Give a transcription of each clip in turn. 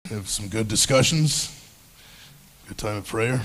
Have some good discussions, good time of prayer.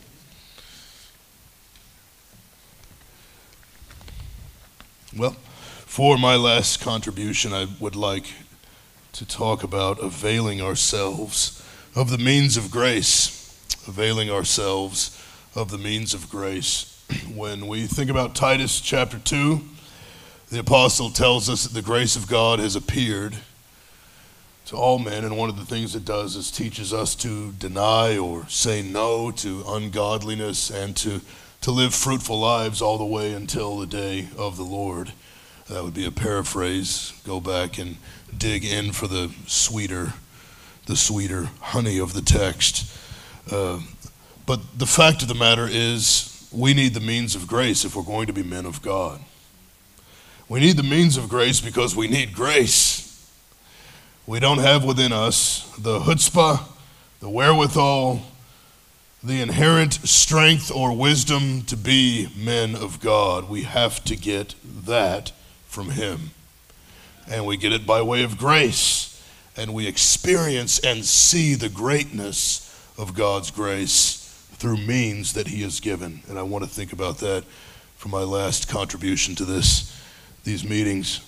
Well, for my last contribution, I would like to talk about availing ourselves of the means of grace. Availing ourselves of the means of grace. When we think about Titus chapter 2, the apostle tells us that the grace of God has appeared to all men, and one of the things it does is teaches us to deny or say no to ungodliness and to live fruitful lives all the way until the day of the Lord. That would be a paraphrase. Go back and dig in for the sweeter honey of the text. But the fact of the matter is, we need the means of grace if we're going to be men of God. We need the means of grace because we need grace. We don't have within us the chutzpah, the wherewithal, the inherent strength or wisdom to be men of God. We have to get that from Him. And we get it by way of grace. And we experience and see the greatness of God's grace through means that He has given. And I want to think about that for my last contribution to these meetings.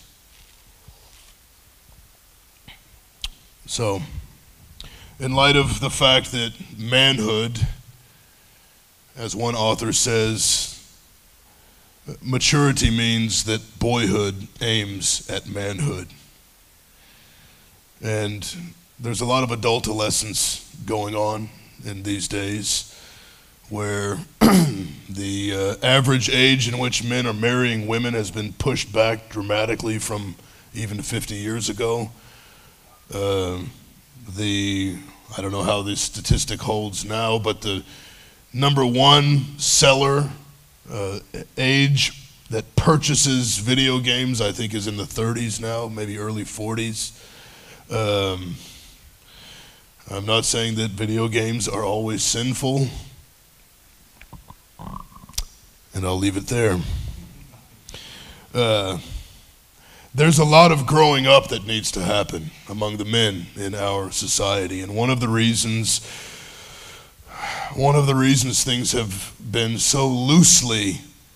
So, in light of the fact that manhood, as one author says, maturity means that boyhood aims at manhood. And there's a lot of adultolescence going on in these days where the average age in which men are marrying women has been pushed back dramatically from even 50 years ago. I don't know how this statistic holds now, but the number one seller age that purchases video games, I think, is in the 30s now, maybe early 40s. I'm not saying that video games are always sinful, and I'll leave it there. There's a lot of growing up that needs to happen among the men in our society, and one of the reasons things have been so loosely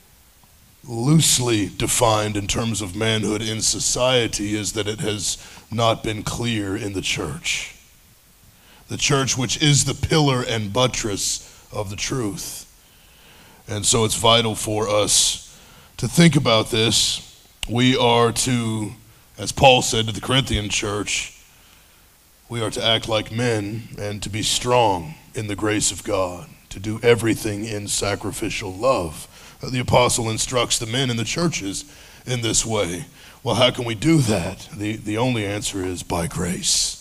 defined in terms of manhood in society is that it has not been clear in the church. The church, which is the pillar and buttress of the truth. And so it's vital for us to think about this. We are to, as Paul said to the Corinthian church, we are to act like men and to be strong in the grace of God, to do everything in sacrificial love. The apostle instructs the men in the churches in this way. Well, how can we do that? The only answer is by grace.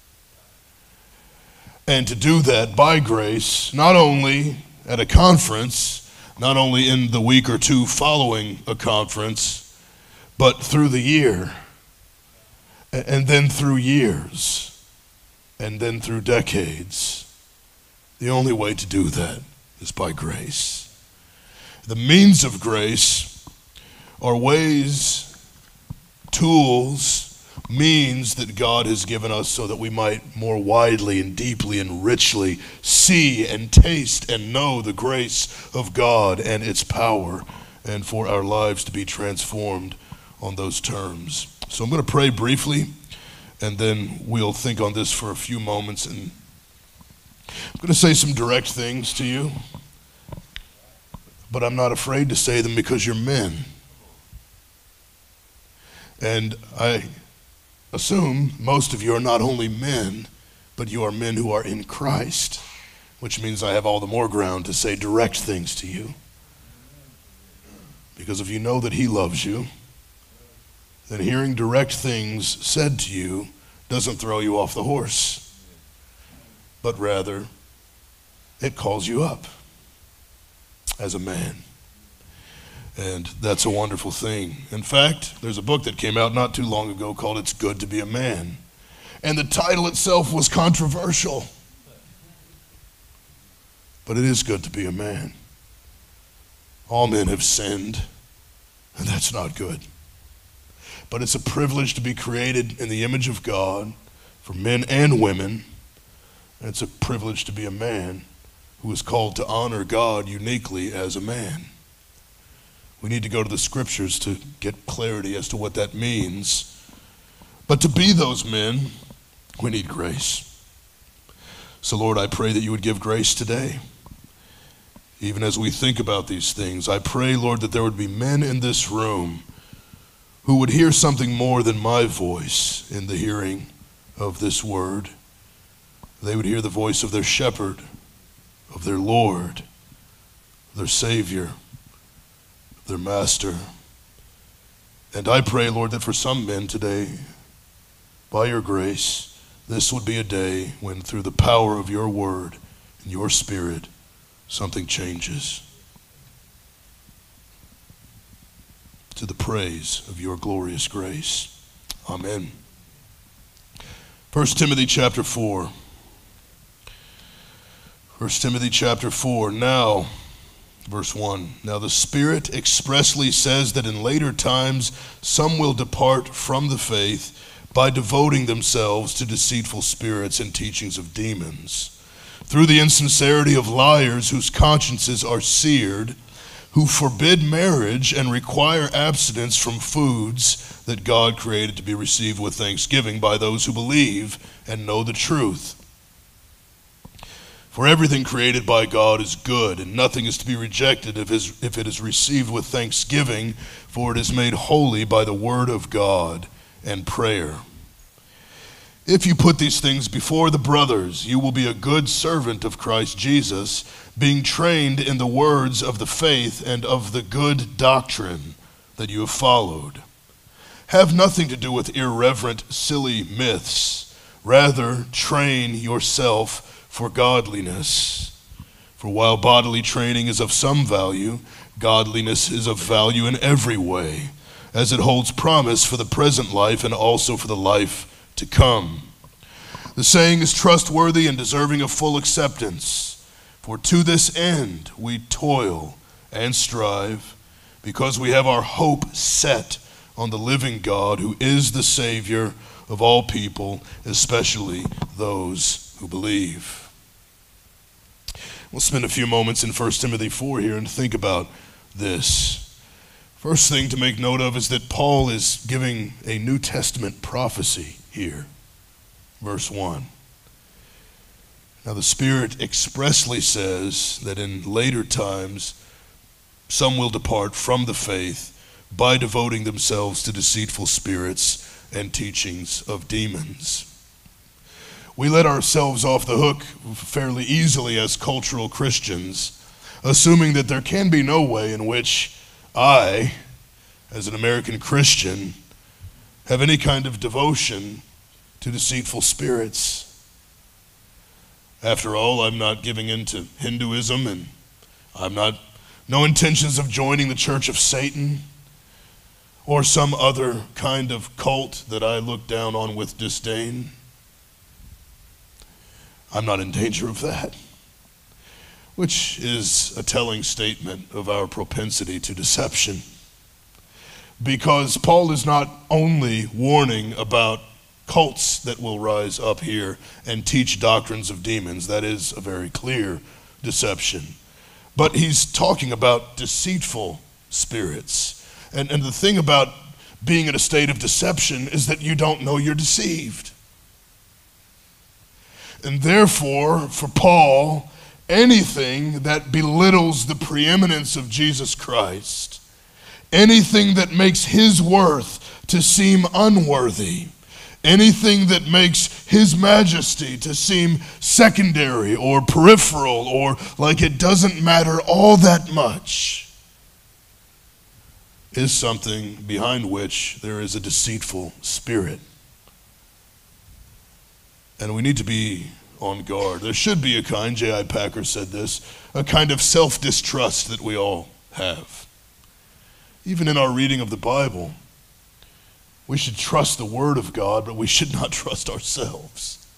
And to do that by grace, not only at a conference, not only in the week or two following a conference, but through the year, and then through years, and then through decades. The only way to do that is by grace. The means of grace are ways, tools, means that God has given us so that we might more widely and deeply and richly see and taste and know the grace of God and its power, and for our lives to be transformed on those terms. So I'm going to pray briefly, and then we'll think on this for a few moments, and I'm going to say some direct things to you, but I'm not afraid to say them because you're men. And I assume most of you are not only men, but you are men who are in Christ, which means I have all the more ground to say direct things to you. Because if you know that He loves you, then hearing direct things said to you doesn't throw you off the horse, but rather it calls you up as a man. And that's a wonderful thing. In fact, there's a book that came out not too long ago called It's Good to Be a Man. And the title itself was controversial. But it is good to be a man. All men have sinned, and that's not good. But it's a privilege to be created in the image of God for men and women And it's a privilege to be a man who is called to honor God uniquely as a man. We need to go to the scriptures to get clarity as to what that means. But to be those men, we need grace. So Lord, I pray that you would give grace today. Even as we think about these things, I pray, Lord, that there would be men in this room who would hear something more than my voice in the hearing of this word. They would hear the voice of their shepherd, of their Lord, their Savior, their Master. And I pray, Lord, that for some men today, by your grace, this would be a day when through the power of your word and your Spirit, something changes. To the praise of your glorious grace. Amen. 1 Timothy chapter 4. 1 Timothy chapter 4. Now, verse 1. Now the Spirit expressly says that in later times some will depart from the faith by devoting themselves to deceitful spirits and teachings of demons, through the insincerity of liars whose consciences are seared, who forbid marriage and require abstinence from foods that God created to be received with thanksgiving by those who believe and know the truth. For everything created by God is good, and nothing is to be rejected if it is received with thanksgiving, for it is made holy by the word of God and prayer. If you put these things before the brothers, you will be a good servant of Christ Jesus, being trained in the words of the faith and of the good doctrine that you have followed. Have nothing to do with irreverent, silly myths. Rather, train yourself for godliness. For while bodily training is of some value, godliness is of value in every way, as it holds promise for the present life and also for the life to come. The saying is trustworthy and deserving of full acceptance. For to this end we toil and strive, because we have our hope set on the living God, who is the Savior of all people, especially those who believe. We'll spend a few moments in 1 Timothy 4 here and think about this. First thing to make note of is that Paul is giving a New Testament prophecy here. Verse 1. Now the Spirit expressly says that in later times some will depart from the faith by devoting themselves to deceitful spirits and teachings of demons. We let ourselves off the hook fairly easily as cultural Christians, assuming that there can be no way in which I, as an American Christian, have any kind of devotion to deceitful spirits. After all, I'm not giving in to Hinduism, and no intentions of joining the Church of Satan or some other kind of cult that I look down on with disdain. I'm not in danger of that, which is a telling statement of our propensity to deception. Because Paul is not only warning about cults that will rise up here and teach doctrines of demons, that is a very clear deception, but he's talking about deceitful spirits. And the thing about being in a state of deception is that you don't know you're deceived. And therefore, for Paul, anything that belittles the preeminence of Jesus Christ, anything that makes his worth to seem unworthy, anything that makes his majesty to seem secondary or peripheral or like it doesn't matter all that much, is something behind which there is a deceitful spirit. And we need to be on guard. There should be a kind, J.I. Packer said this, a kind of self-distrust that we all have. Even in our reading of the Bible, we should trust the Word of God, but we should not trust ourselves.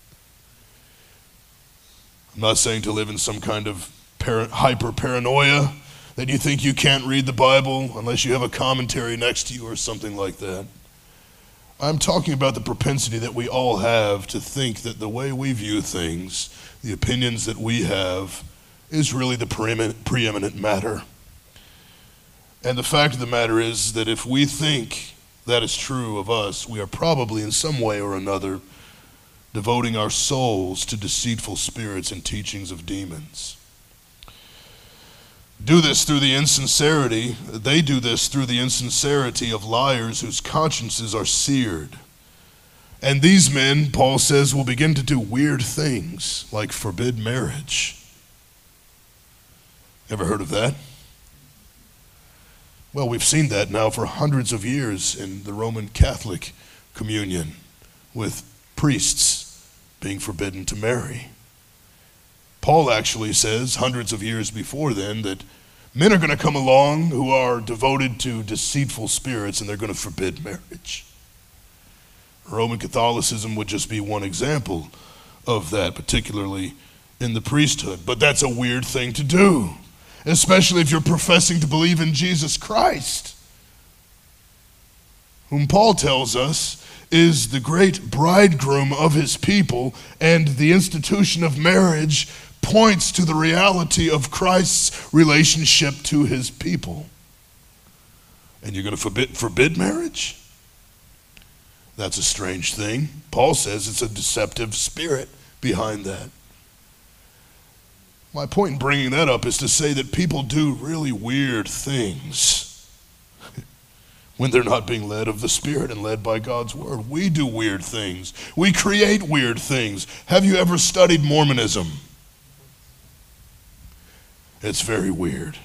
I'm not saying to live in some kind of hyper-paranoia that you think you can't read the Bible unless you have a commentary next to you or something like that. I'm talking about the propensity that we all have to think that the way we view things, the opinions that we have, is really the preeminent matter. And the fact of the matter is that if we think that is true of us, we are probably in some way or another devoting our souls to deceitful spirits and teachings of demons. They do this through the insincerity of liars whose consciences are seared. And these men, Paul says, will begin to do weird things like forbid marriage. Ever heard of that? Well, we've seen that now for hundreds of years in the Roman Catholic communion, with priests being forbidden to marry. Paul actually says, hundreds of years before then, that men are going to come along who are devoted to deceitful spirits and they're going to forbid marriage. Roman Catholicism would just be one example of that, particularly in the priesthood. But that's a weird thing to do, especially if you're professing to believe in Jesus Christ, whom Paul tells us is the great bridegroom of his people, and the institution of marriage points to the reality of Christ's relationship to his people. And you're going to forbid marriage? That's a strange thing. Paul says it's a deceptive spirit behind that. My point in bringing that up is to say that people do really weird things when they're not being led of the Spirit and led by God's Word. We do weird things. We create weird things. Have you ever studied Mormonism? It's very weird.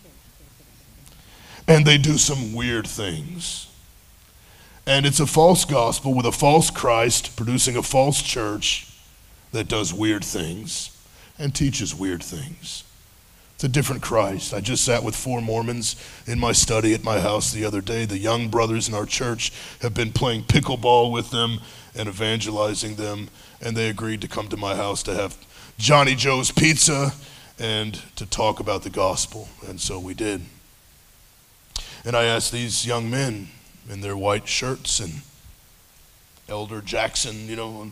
And they do some weird things. And it's a false gospel with a false Christ producing a false church that does weird things and teaches weird things. It's a different Christ. I just sat with 4 Mormons in my study at my house the other day. The young brothers in our church have been playing pickleball with them and evangelizing them, and they agreed to come to my house to have Johnny Joe's pizza and to talk about the gospel, and so we did. And I asked these young men in their white shirts and Elder Jackson, and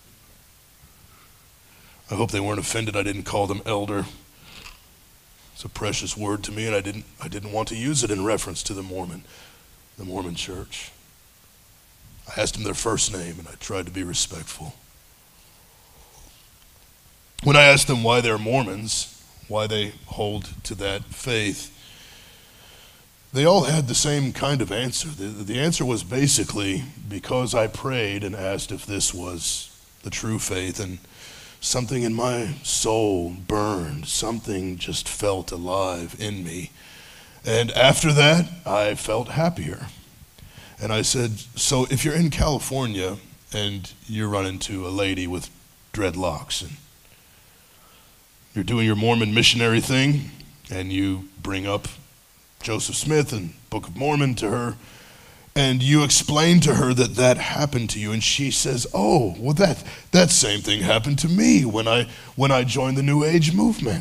I hope they weren't offended I didn't call them elder. It's a precious word to me, and I didn't want to use it in reference to the Mormon church. I asked them their first name, and I tried to be respectful. When I asked them why they're Mormons, why they hold to that faith, they all had the same kind of answer. The answer was basically because I prayed and asked if this was the true faith, and something in my soul burned. Something just felt alive in me. And after that, I felt happier. And I said, so if you're in California and you run into a lady with dreadlocks and you're doing your Mormon missionary thing and you bring up Joseph Smith and Book of Mormon to her, and you explain to her that happened to you, and she says, oh, well, that same thing happened to me when I joined the New Age movement.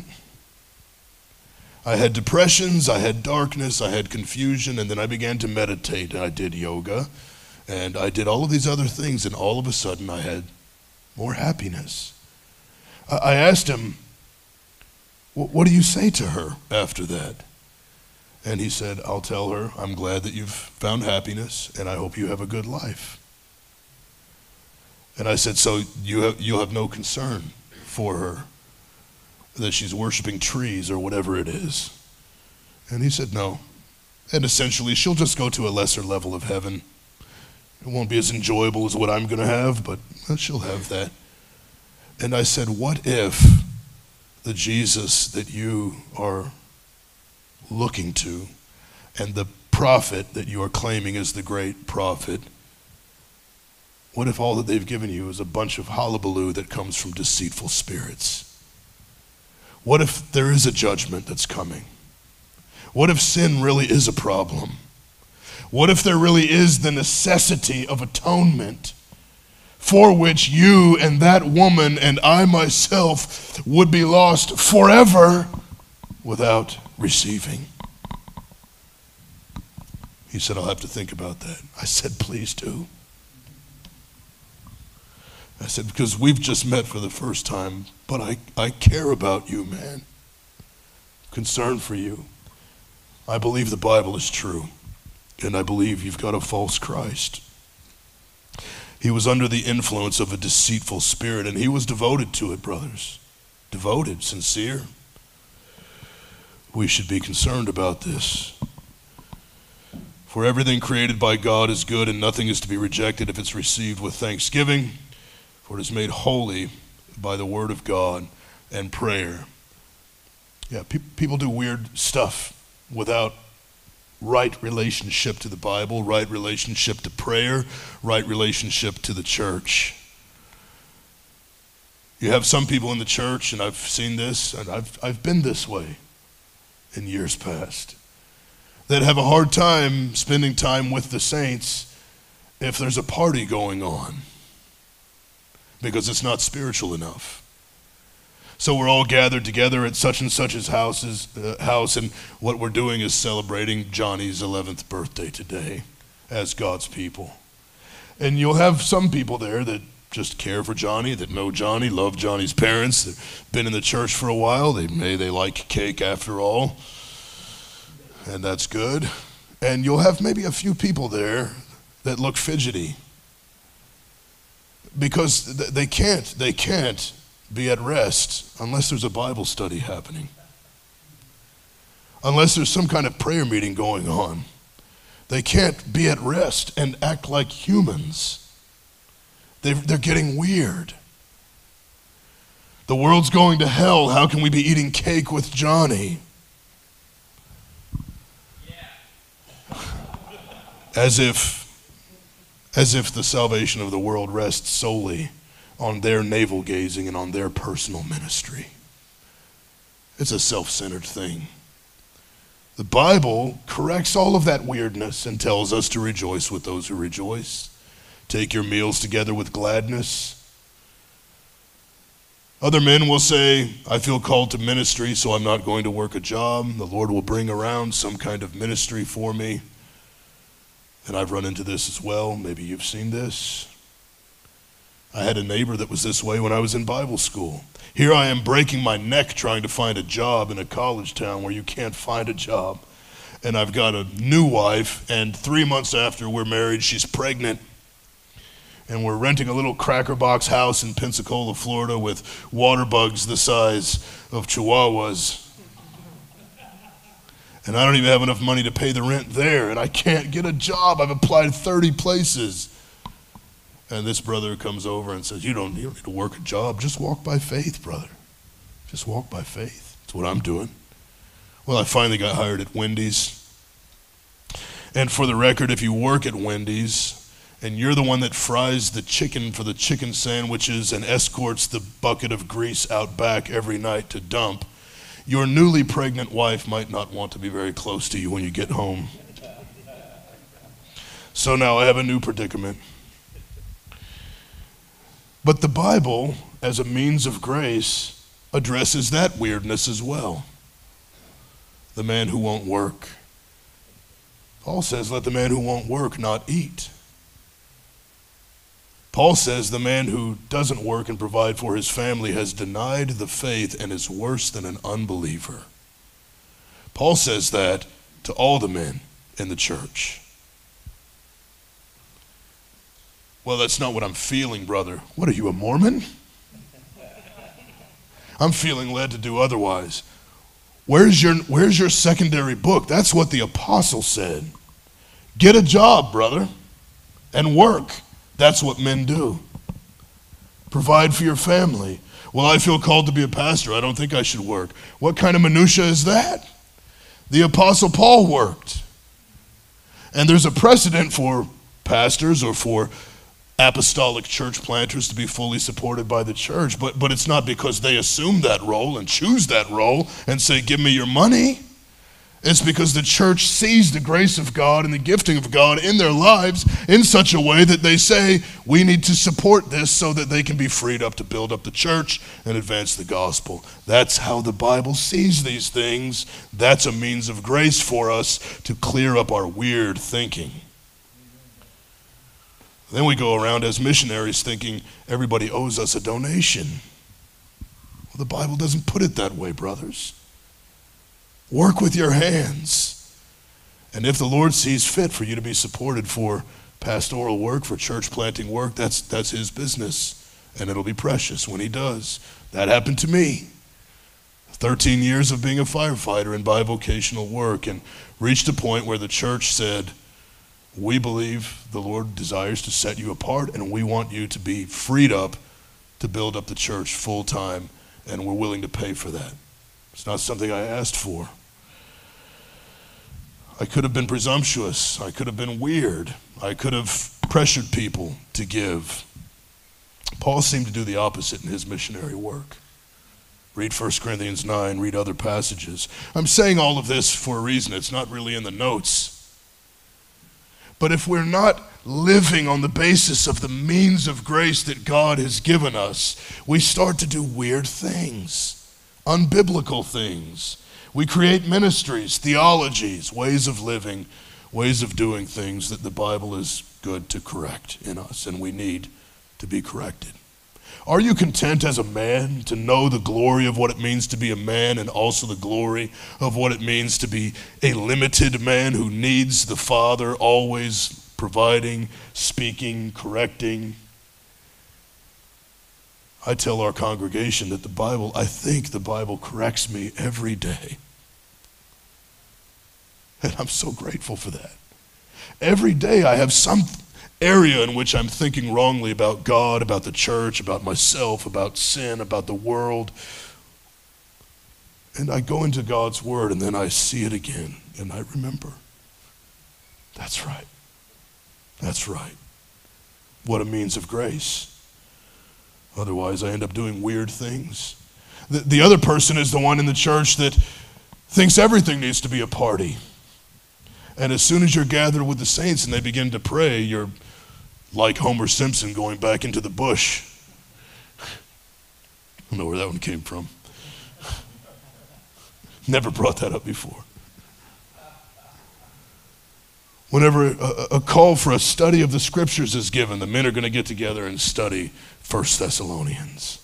I had depressions, I had darkness, I had confusion, and then I began to meditate, and I did yoga, and I did all of these other things, and all of a sudden I had more happiness. I asked him, what do you say to her after that? And he said, I'll tell her, I'm glad that you've found happiness, and I hope you have a good life. And I said, so you'll have no concern for her, that she's worshiping trees or whatever it is? And he said, no. And essentially, she'll just go to a lesser level of heaven. It won't be as enjoyable as what I'm going to have, but she'll have that. And I said, what if the Jesus that you are looking to, and the prophet that you are claiming is the great prophet, what if all that they've given you is a bunch of hullabaloo that comes from deceitful spirits? What if there is a judgment that's coming? What if sin really is a problem? What if there really is the necessity of atonement for which you and that woman and I myself would be lost forever without receiving? He said, I'll have to think about that. I said, please do. I said, because we've just met for the first time, but I care about you, man. Concerned for you. I believe the Bible is true, and I believe you've got a false Christ. He was under the influence of a deceitful spirit, and he was devoted to it, brothers. Devoted, sincere. We should be concerned about this. For everything created by God is good, and nothing is to be rejected if it's received with thanksgiving, for it is made holy by the word of God and prayer. Yeah, people do weird stuff without right relationship to the Bible, right relationship to prayer, right relationship to the church. You have some people in the church, and I've seen this, and I've been this way in years past, that have a hard time spending time with the saints if there's a party going on, because it's not spiritual enough. So we're all gathered together at such and such's house, and what we're doing is celebrating Johnny's 11th birthday today as God's people. And you'll have some people there that just care for Johnny, that know Johnny, love Johnny's parents, that been in the church for a while. They like cake after all, and that's good. And you'll have maybe a few people there that look fidgety because they can't be at rest unless there's a Bible study happening, unless there's some kind of prayer meeting going on. They can't be at rest and act like humans. They're getting weird. The world's going to hell. How can we be eating cake with Johnny? Yeah. As if the salvation of the world rests solely on their navel-gazing and on their personal ministry. It's a self-centered thing. The Bible corrects all of that weirdness and tells us to rejoice with those who rejoice. Take your meals together with gladness. Other men will say, I feel called to ministry, so I'm not going to work a job. The Lord will bring around some kind of ministry for me. And I've run into this as well. Maybe you've seen this. I had a neighbor that was this way when I was in Bible school. Here I am breaking my neck trying to find a job in a college town where you can't find a job. And I've got a new wife, and 3 months after we're married, she's pregnant. And we're renting a little cracker box house in Pensacola, Florida with water bugs the size of chihuahuas. And I don't even have enough money to pay the rent there, and I can't get a job. I've applied 30 places. And this brother comes over and says, you don't need to work a job. Just walk by faith, brother. Just walk by faith. That's what I'm doing. Well, I finally got hired at Wendy's. And for the record, if you work at Wendy's and you're the one that fries the chicken for the chicken sandwiches and escorts the bucket of grease out back every night to dump, your newly pregnant wife might not want to be very close to you when you get home. So now I have a new predicament. But the Bible, as a means of grace, addresses that weirdness as well. The man who won't work. Paul says, let the man who won't work not eat. Paul says the man who doesn't work and provide for his family has denied the faith and is worse than an unbeliever. Paul says that to all the men in the church. Well, that's not what I'm feeling, brother. What are you, a Mormon? I'm feeling led to do otherwise. Where's your secondary book? That's what the apostle said. Get a job, brother, and work. That's what men do. Provide for your family. Well, I feel called to be a pastor. I don't think I should work. What kind of minutia is that? The apostle Paul worked. And there's a precedent for pastors or for apostolic church planters to be fully supported by the church, but it's not because they assume that role and choose that role and say, give me your money. It's because the church sees the grace of God and the gifting of God in their lives in such a way that they say, we need to support this so that they can be freed up to build up the church and advance the gospel. That's how the Bible sees these things. That's a means of grace for us to clear up our weird thinking. Then we go around as missionaries thinking everybody owes us a donation. Well, the Bible doesn't put it that way, brothers. Work with your hands. And if the Lord sees fit for you to be supported for pastoral work, for church planting work, that's his business. And it'll be precious when he does. That happened to me. 13 years of being a firefighter in bivocational work, and reached a point where the church said, we believe the Lord desires to set you apart, and we want you to be freed up to build up the church full time, and we're willing to pay for that. It's not something I asked for. I could have been presumptuous. I could have been weird. I could have pressured people to give. Paul seemed to do the opposite in his missionary work. Read 1 Corinthians 9, read other passages. I'm saying all of this for a reason. It's not really in the notes. But if we're not living on the basis of the means of grace that God has given us, we start to do weird things, unbiblical things. We create ministries, theologies, ways of living, ways of doing things that the Bible is good to correct in us, and we need to be corrected. Are you content as a man to know the glory of what it means to be a man, and also the glory of what it means to be a limited man who needs the Father, always providing, speaking, correcting? I tell our congregation that I think the Bible corrects me every day. And I'm so grateful for that. Every day I have some area in which I'm thinking wrongly about God, about the church, about myself, about sin, about the world. And I go into God's word, and then I see it again, and I remember. That's right. That's right. What a means of grace. Otherwise, I end up doing weird things. The other person is the one in the church that thinks everything needs to be a party. And as soon as you're gathered with the saints and they begin to pray, you're like Homer Simpson going back into the bush. I don't know where that one came from. Never brought that up before. Whenever a call for a study of the scriptures is given, the men are going to get together and study 1 Thessalonians.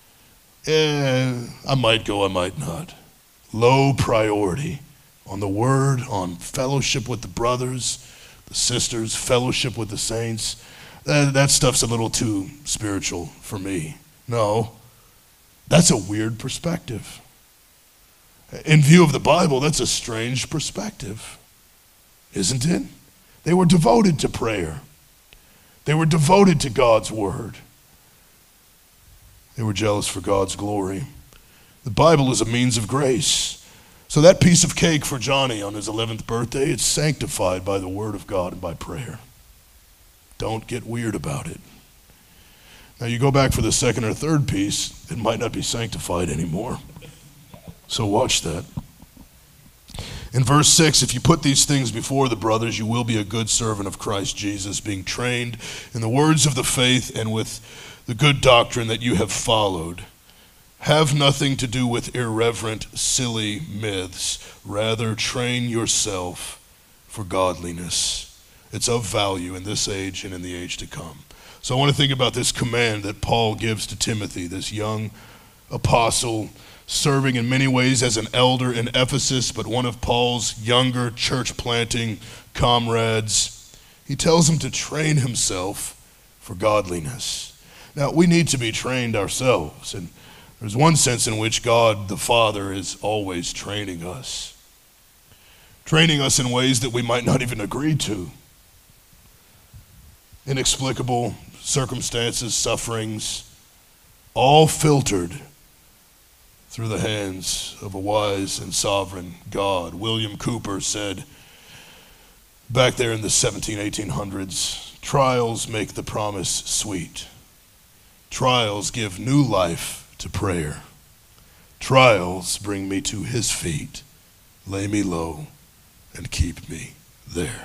I might go, I might not. Low priority on the word, on fellowship with the brothers, the sisters, fellowship with the saints. That stuff's a little too spiritual for me. No, that's a weird perspective. In view of the Bible, that's a strange perspective, isn't it? They were devoted to prayer. They were devoted to God's word. They were jealous for God's glory. The Bible is a means of grace. So that piece of cake for Johnny on his 11th birthday, it's sanctified by the word of God and by prayer. Don't get weird about it. Now you go back for the second or third piece, it might not be sanctified anymore. So watch that. In verse 6, if you put these things before the brothers, you will be a good servant of Christ Jesus, being trained in the words of the faith and with the good doctrine that you have followed. Have nothing to do with irreverent, silly myths. Rather, train yourself for godliness. It's of value in this age and in the age to come. So I want to think about this command that Paul gives to Timothy, this young apostle, serving in many ways as an elder in Ephesus, but one of Paul's younger church planting comrades. He tells him to train himself for godliness. Now, we need to be trained ourselves, and there's one sense in which God the Father is always training us in ways that we might not even agree to. Inexplicable circumstances, sufferings, all filtered through the hands of a wise and sovereign God. William Cooper said back there in the 1800s, trials make the promise sweet. Trials give new life to prayer. Trials bring me to his feet, lay me low, and keep me there.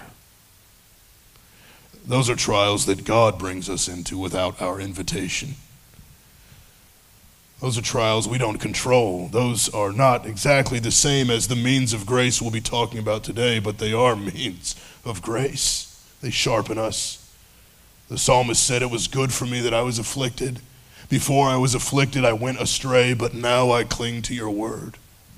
Those are trials that God brings us into without our invitation. Those are trials we don't control. Those are not exactly the same as the means of grace we'll be talking about today, but they are means of grace. They sharpen us. The psalmist said, "It was good for me that I was afflicted. Before I was afflicted, I went astray, but now I cling to your word."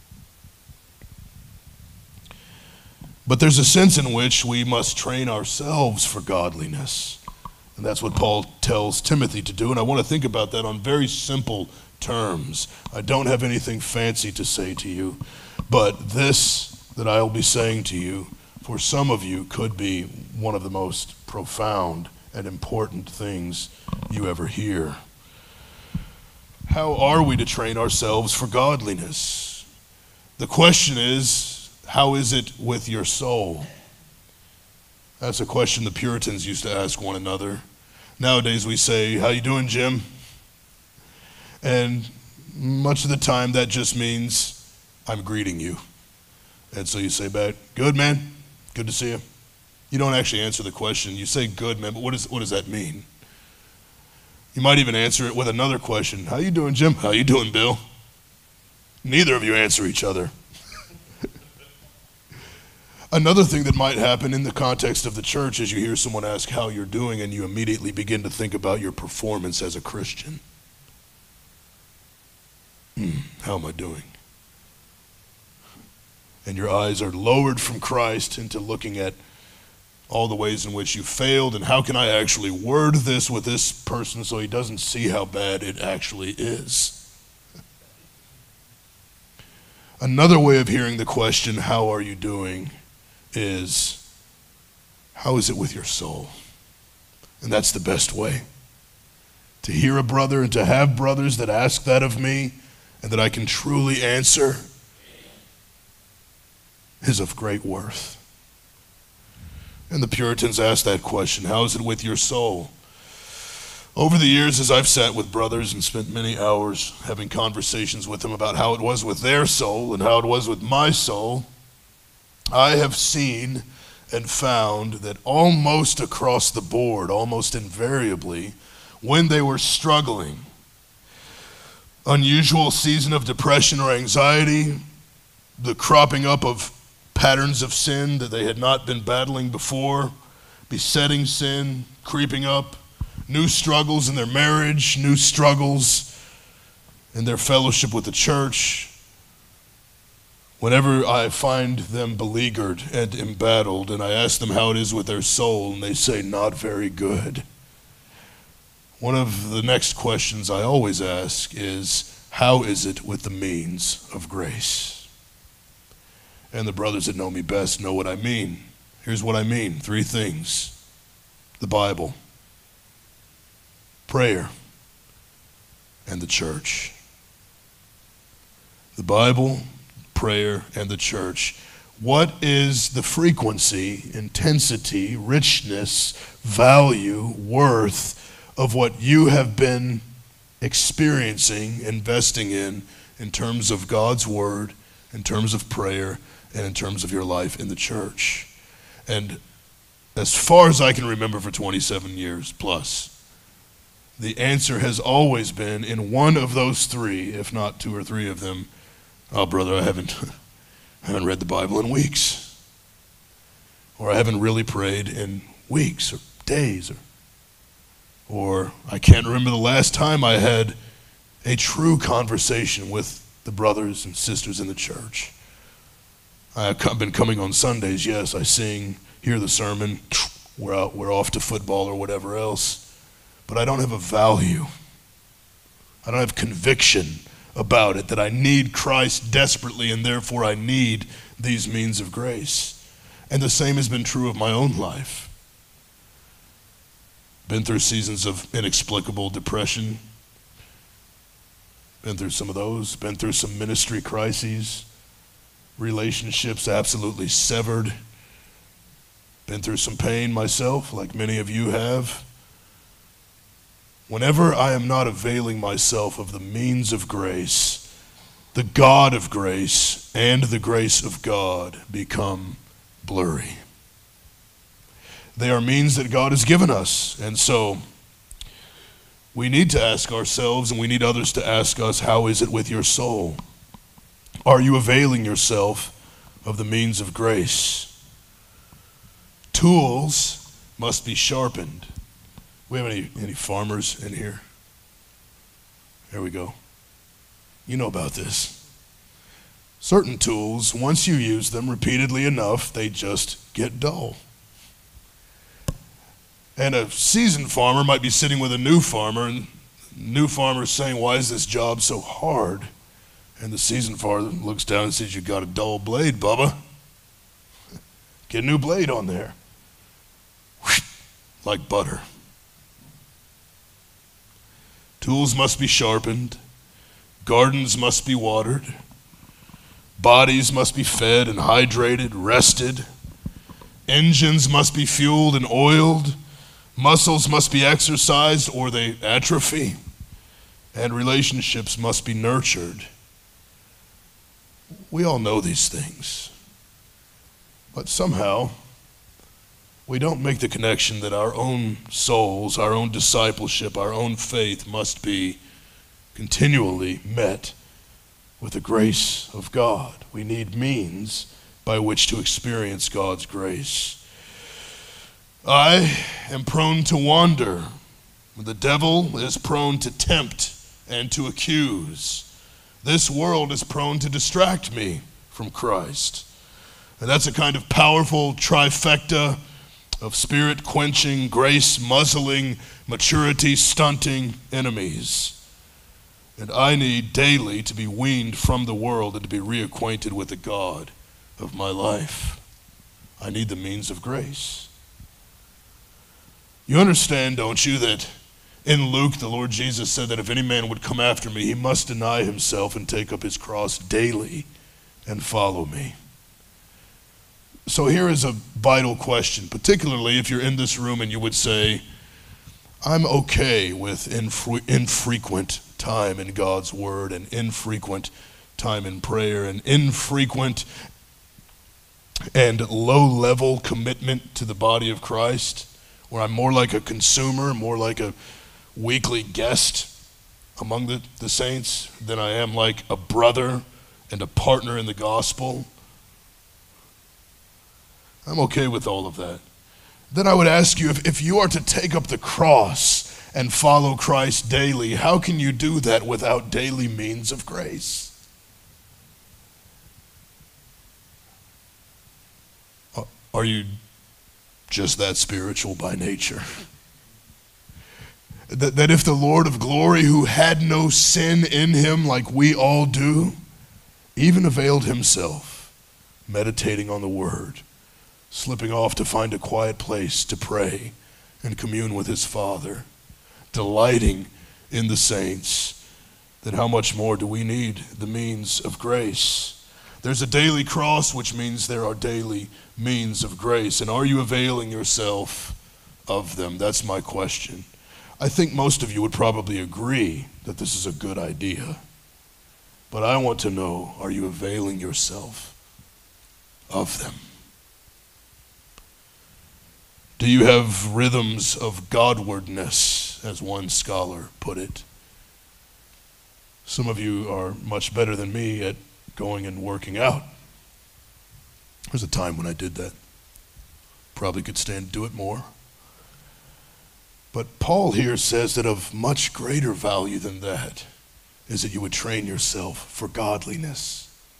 But there's a sense in which we must train ourselves for godliness. And that's what Paul tells Timothy to do. And I want to think about that on very simple terms. I don't have anything fancy to say to you, but this that I'll be saying to you, for some of you, could be one of the most profound and important things you ever hear. How are we to train ourselves for godliness? The question is, how is it with your soul? That's a question the Puritans used to ask one another. Nowadays we say, "How you doing, Jim?" And much of the time that just means, "I'm greeting you." And so you say back, "Good, man. Good to see you." You don't actually answer the question. You say, "Good, man," but what does that mean? You might even answer it with another question. "How you doing, Jim?" "How you doing, Bill?" Neither of you answer each other. Another thing that might happen in the context of the church is you hear someone ask how you're doing, and you immediately begin to think about your performance as a Christian. How am I doing? And your eyes are lowered from Christ into looking at all the ways in which you failed, and how can I actually word this with this person so he doesn't see how bad it actually is? Another way of hearing the question, "How are you doing?" is, how is it with your soul? And that's the best way. To hear a brother and to have brothers that ask that of me and that I can truly answer is of great worth. And the Puritans asked that question, how is it with your soul? Over the years, as I've sat with brothers and spent many hours having conversations with them about how it was with their soul and how it was with my soul, I have seen and found that almost across the board, almost invariably, when they were struggling, unusual season of depression or anxiety, the cropping up of patterns of sin that they had not been battling before, besetting sin, creeping up, new struggles in their marriage, new struggles in their fellowship with the church. Whenever I find them beleaguered and embattled, and I ask them how it is with their soul, and they say, "Not very good," one of the next questions I always ask is, how is it with the means of grace? And the brothers that know me best know what I mean. Here's what I mean. 3 things. The Bible, prayer, and the church. The Bible, prayer, and the church. What is the frequency, intensity, richness, value, worth of what you have been experiencing, investing in terms of God's word, in terms of prayer, and in terms of your life in the church? And as far as I can remember, for 27 years plus, the answer has always been in one of those 3, if not 2 or 3 of them. "Oh, brother, I haven't read the Bible in weeks," or "I haven't really prayed in weeks or days," or "I can't remember the last time I had a true conversation with the brothers and sisters in the church. I've been coming on Sundays, yes, I sing, hear the sermon, we're off to football or whatever else, but I don't have a value. I don't have conviction about it, that I need Christ desperately and therefore I need these means of grace." And the same has been true of my own life. Been through seasons of inexplicable depression, been through some of those, been through some ministry crises, relationships absolutely severed, been through some pain myself, like many of you have. Whenever I am not availing myself of the means of grace, the God of grace and the grace of God become blurry. They are means that God has given us, and so we need to ask ourselves, and we need others to ask us, how is it with your soul? Are you availing yourself of the means of grace? Tools must be sharpened, We have any farmers in here? There we go. You know about this. Certain tools, once you use them repeatedly enough, they just get dull. And a seasoned farmer might be sitting with a new farmer, and the new farmer is saying, why is this job so hard? And the seasoned farmer looks down and says, you got a dull blade, Bubba. Get a new blade on there. Like butter. Tools must be sharpened. Gardens must be watered. Bodies must be fed and hydrated, rested. Engines must be fueled and oiled. Muscles must be exercised or they atrophy. And relationships must be nurtured. We all know these things. But somehow, we don't make the connection that our own souls, our own discipleship, our own faith must be continually met with the grace of God. We need means by which to experience God's grace. I am prone to wander. The devil is prone to tempt and to accuse. This world is prone to distract me from Christ. And that's a kind of powerful trifecta of spirit quenching, grace muzzling, maturity stunting enemies. And I need daily to be weaned from the world and to be reacquainted with the God of my life. I need the means of grace. You understand, don't you, that in Luke the Lord Jesus said that if any man would come after me, he must deny himself and take up his cross daily and follow me. So here is a vital question, particularly if you're in this room and you would say, I'm okay with infrequent time in God's word and infrequent time in prayer and infrequent and low-level commitment to the body of Christ, where I'm more like a consumer, more like a weekly guest among the saints than I am like a brother and a partner in the gospel. I'm okay with all of that. Then I would ask you, if you are to take up the cross and follow Christ daily, how can you do that without daily means of grace? Are you just that spiritual by nature? That if the Lord of glory, who had no sin in him like we all do, even availed himself, meditating on the word, slipping off to find a quiet place to pray and commune with his Father, delighting in the saints, then how much more do we need the means of grace? There's a daily cross, which means there are daily means of grace. And are you availing yourself of them? That's my question. I think most of you would probably agree that this is a good idea. But I want to know, are you availing yourself of them? Do you have rhythms of Godwardness, as one scholar put it? Some of you are much better than me at going and working out. There was a time when I did that. Probably could stand to do it more. But Paul here says that of much greater value than that is that you would train yourself for godliness.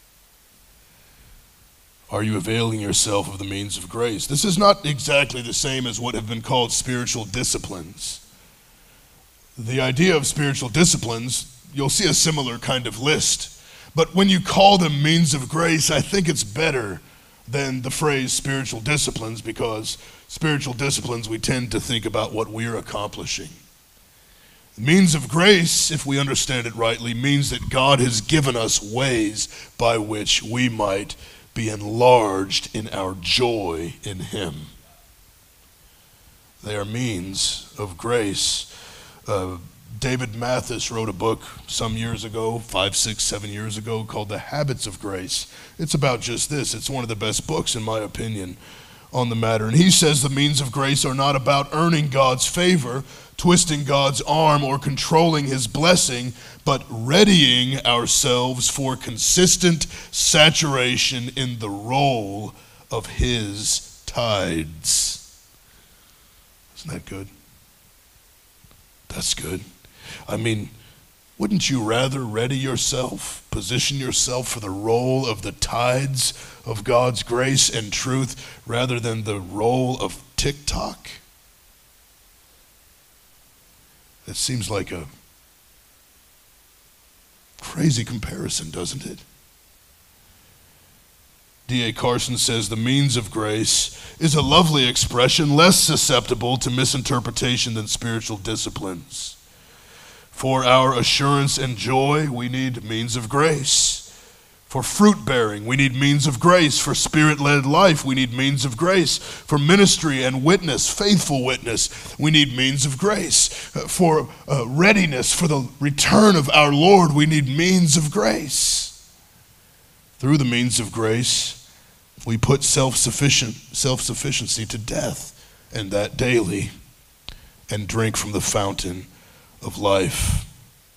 Are you availing yourself of the means of grace? This is not exactly the same as what have been called spiritual disciplines. The idea of spiritual disciplines, you'll see a similar kind of list. But when you call them means of grace, I think it's better than the phrase spiritual disciplines, because spiritual disciplines, we tend to think about what we're accomplishing. Means of grace, if we understand it rightly, means that God has given us ways by which we might be enlarged in our joy in him. They are means of grace. David Mathis wrote a book some years ago, 5, 6, 7 years ago, called The Habits of Grace. It's about just this. It's one of the best books, in my opinion, on the matter. And he says the means of grace are not about earning God's favor, twisting God's arm, or controlling his blessing, but readying ourselves for consistent saturation in the roll of his tides. Isn't that good? That's good. I mean, wouldn't you rather ready yourself, position yourself for the role of the tides of God's grace and truth rather than the role of TikTok? It seems like a crazy comparison, doesn't it? D.A. Carson says the means of grace is a lovely expression less susceptible to misinterpretation than spiritual disciplines. For our assurance and joy, we need means of grace. For fruit bearing, we need means of grace. For spirit-led life, we need means of grace. For ministry and witness, faithful witness, we need means of grace. For readiness for the return of our Lord, we need means of grace. Through the means of grace, we put self-sufficiency to death, and that daily, and drink from the fountain of life.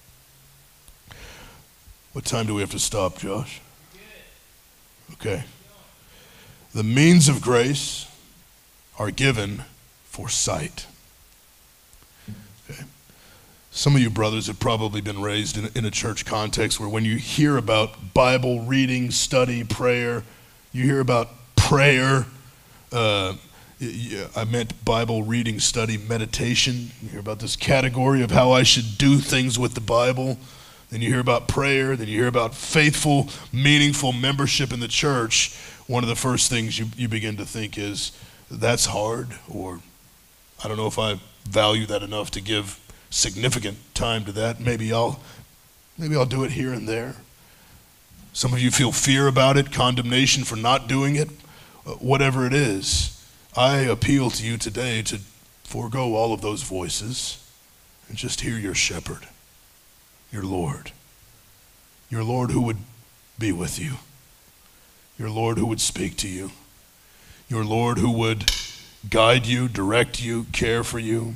What time do we have to stop, Josh? Okay. The means of grace are given for sight. Okay. Some of you brothers have probably been raised in a church context where when you hear about Bible reading, study, prayer, you hear about prayer, I meant Bible reading, study, meditation. You hear about this category of how I should do things with the Bible. Then you hear about prayer. Then you hear about faithful, meaningful membership in the church. One of the first things you begin to think is, that's hard, or I don't know if I value that enough to give significant time to that. Maybe I'll do it here and there. Some of you feel fear about it, condemnation for not doing it, whatever it is. I appeal to you today to forego all of those voices and just hear your shepherd, your Lord who would be with you, your Lord who would speak to you, your Lord who would guide you, direct you, care for you.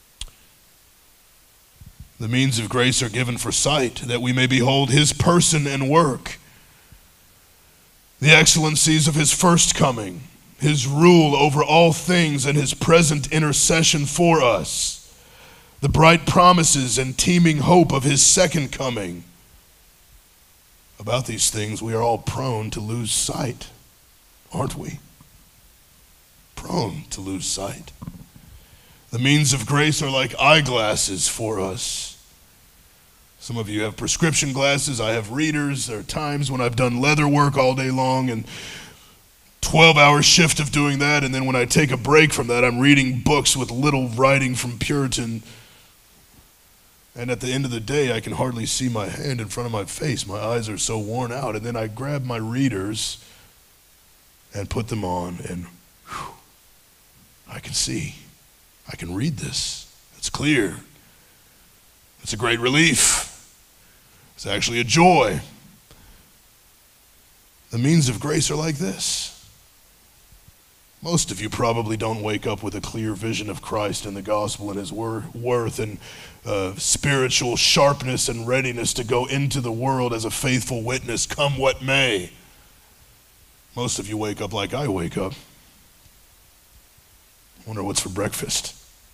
The means of grace are given for sight, that we may behold his person and work, the excellencies of his first coming, his rule over all things, and his present intercession for us, the bright promises and teeming hope of his second coming. About these things we are all prone to lose sight, aren't we? Prone to lose sight. The means of grace are like eyeglasses for us. Some of you have prescription glasses. I have readers. There are times when I've done leather work all day long and 12-hour shift of doing that, and then when I take a break from that, I'm reading books with little writing from Puritan. And at the end of the day, I can hardly see my hand in front of my face. My eyes are so worn out. And then I grab my readers and put them on, and whew, I can see. I can read this. It's clear. It's a great relief. It's actually a joy. The means of grace are like this. Most of you probably don't wake up with a clear vision of Christ and the gospel and his worth and spiritual sharpness and readiness to go into the world as a faithful witness, come what may. Most of you wake up like I wake up. Wonder what's for breakfast.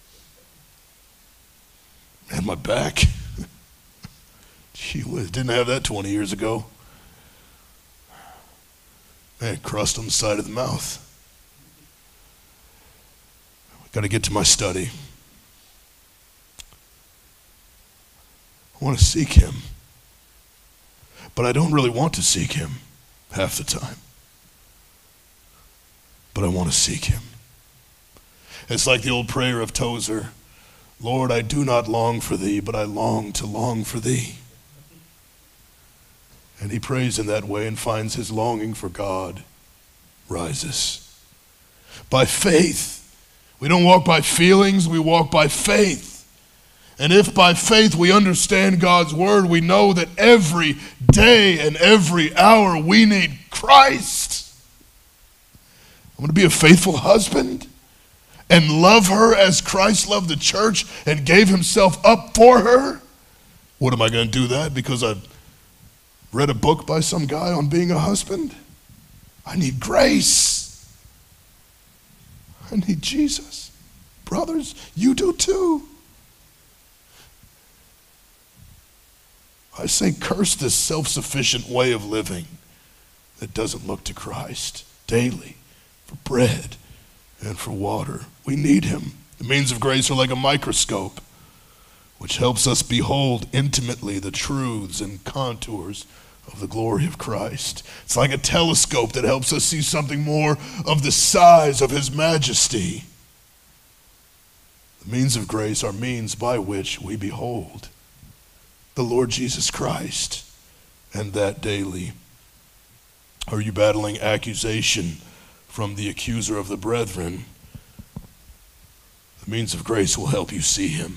Man, my back. Gee whiz, didn't have that 20 years ago. Man, crust on the side of the mouth. Got to get to my study. I want to seek him. But I don't really want to seek him half the time. But I want to seek him. It's like the old prayer of Tozer. Lord, I do not long for thee, but I long for thee. And he prays in that way and finds his longing for God rises. By faith. We don't walk by feelings, we walk by faith. And if by faith we understand God's word, we know that every day and every hour we need Christ. I'm going to be a faithful husband and love her as Christ loved the church and gave himself up for her. What am I going to do that because I've read a book by some guy on being a husband? I need grace. I need Jesus. Brothers, you do too. I say curse this self-sufficient way of living that doesn't look to Christ daily for bread and for water. We need him. The means of grace are like a microscope, which helps us behold intimately the truths and contours of the glory of Christ. It's like a telescope that helps us see something more of the size of his majesty. The means of grace are means by which we behold the Lord Jesus Christ, and that daily. Are you battling accusation from the accuser of the brethren? The means of grace will help you see him.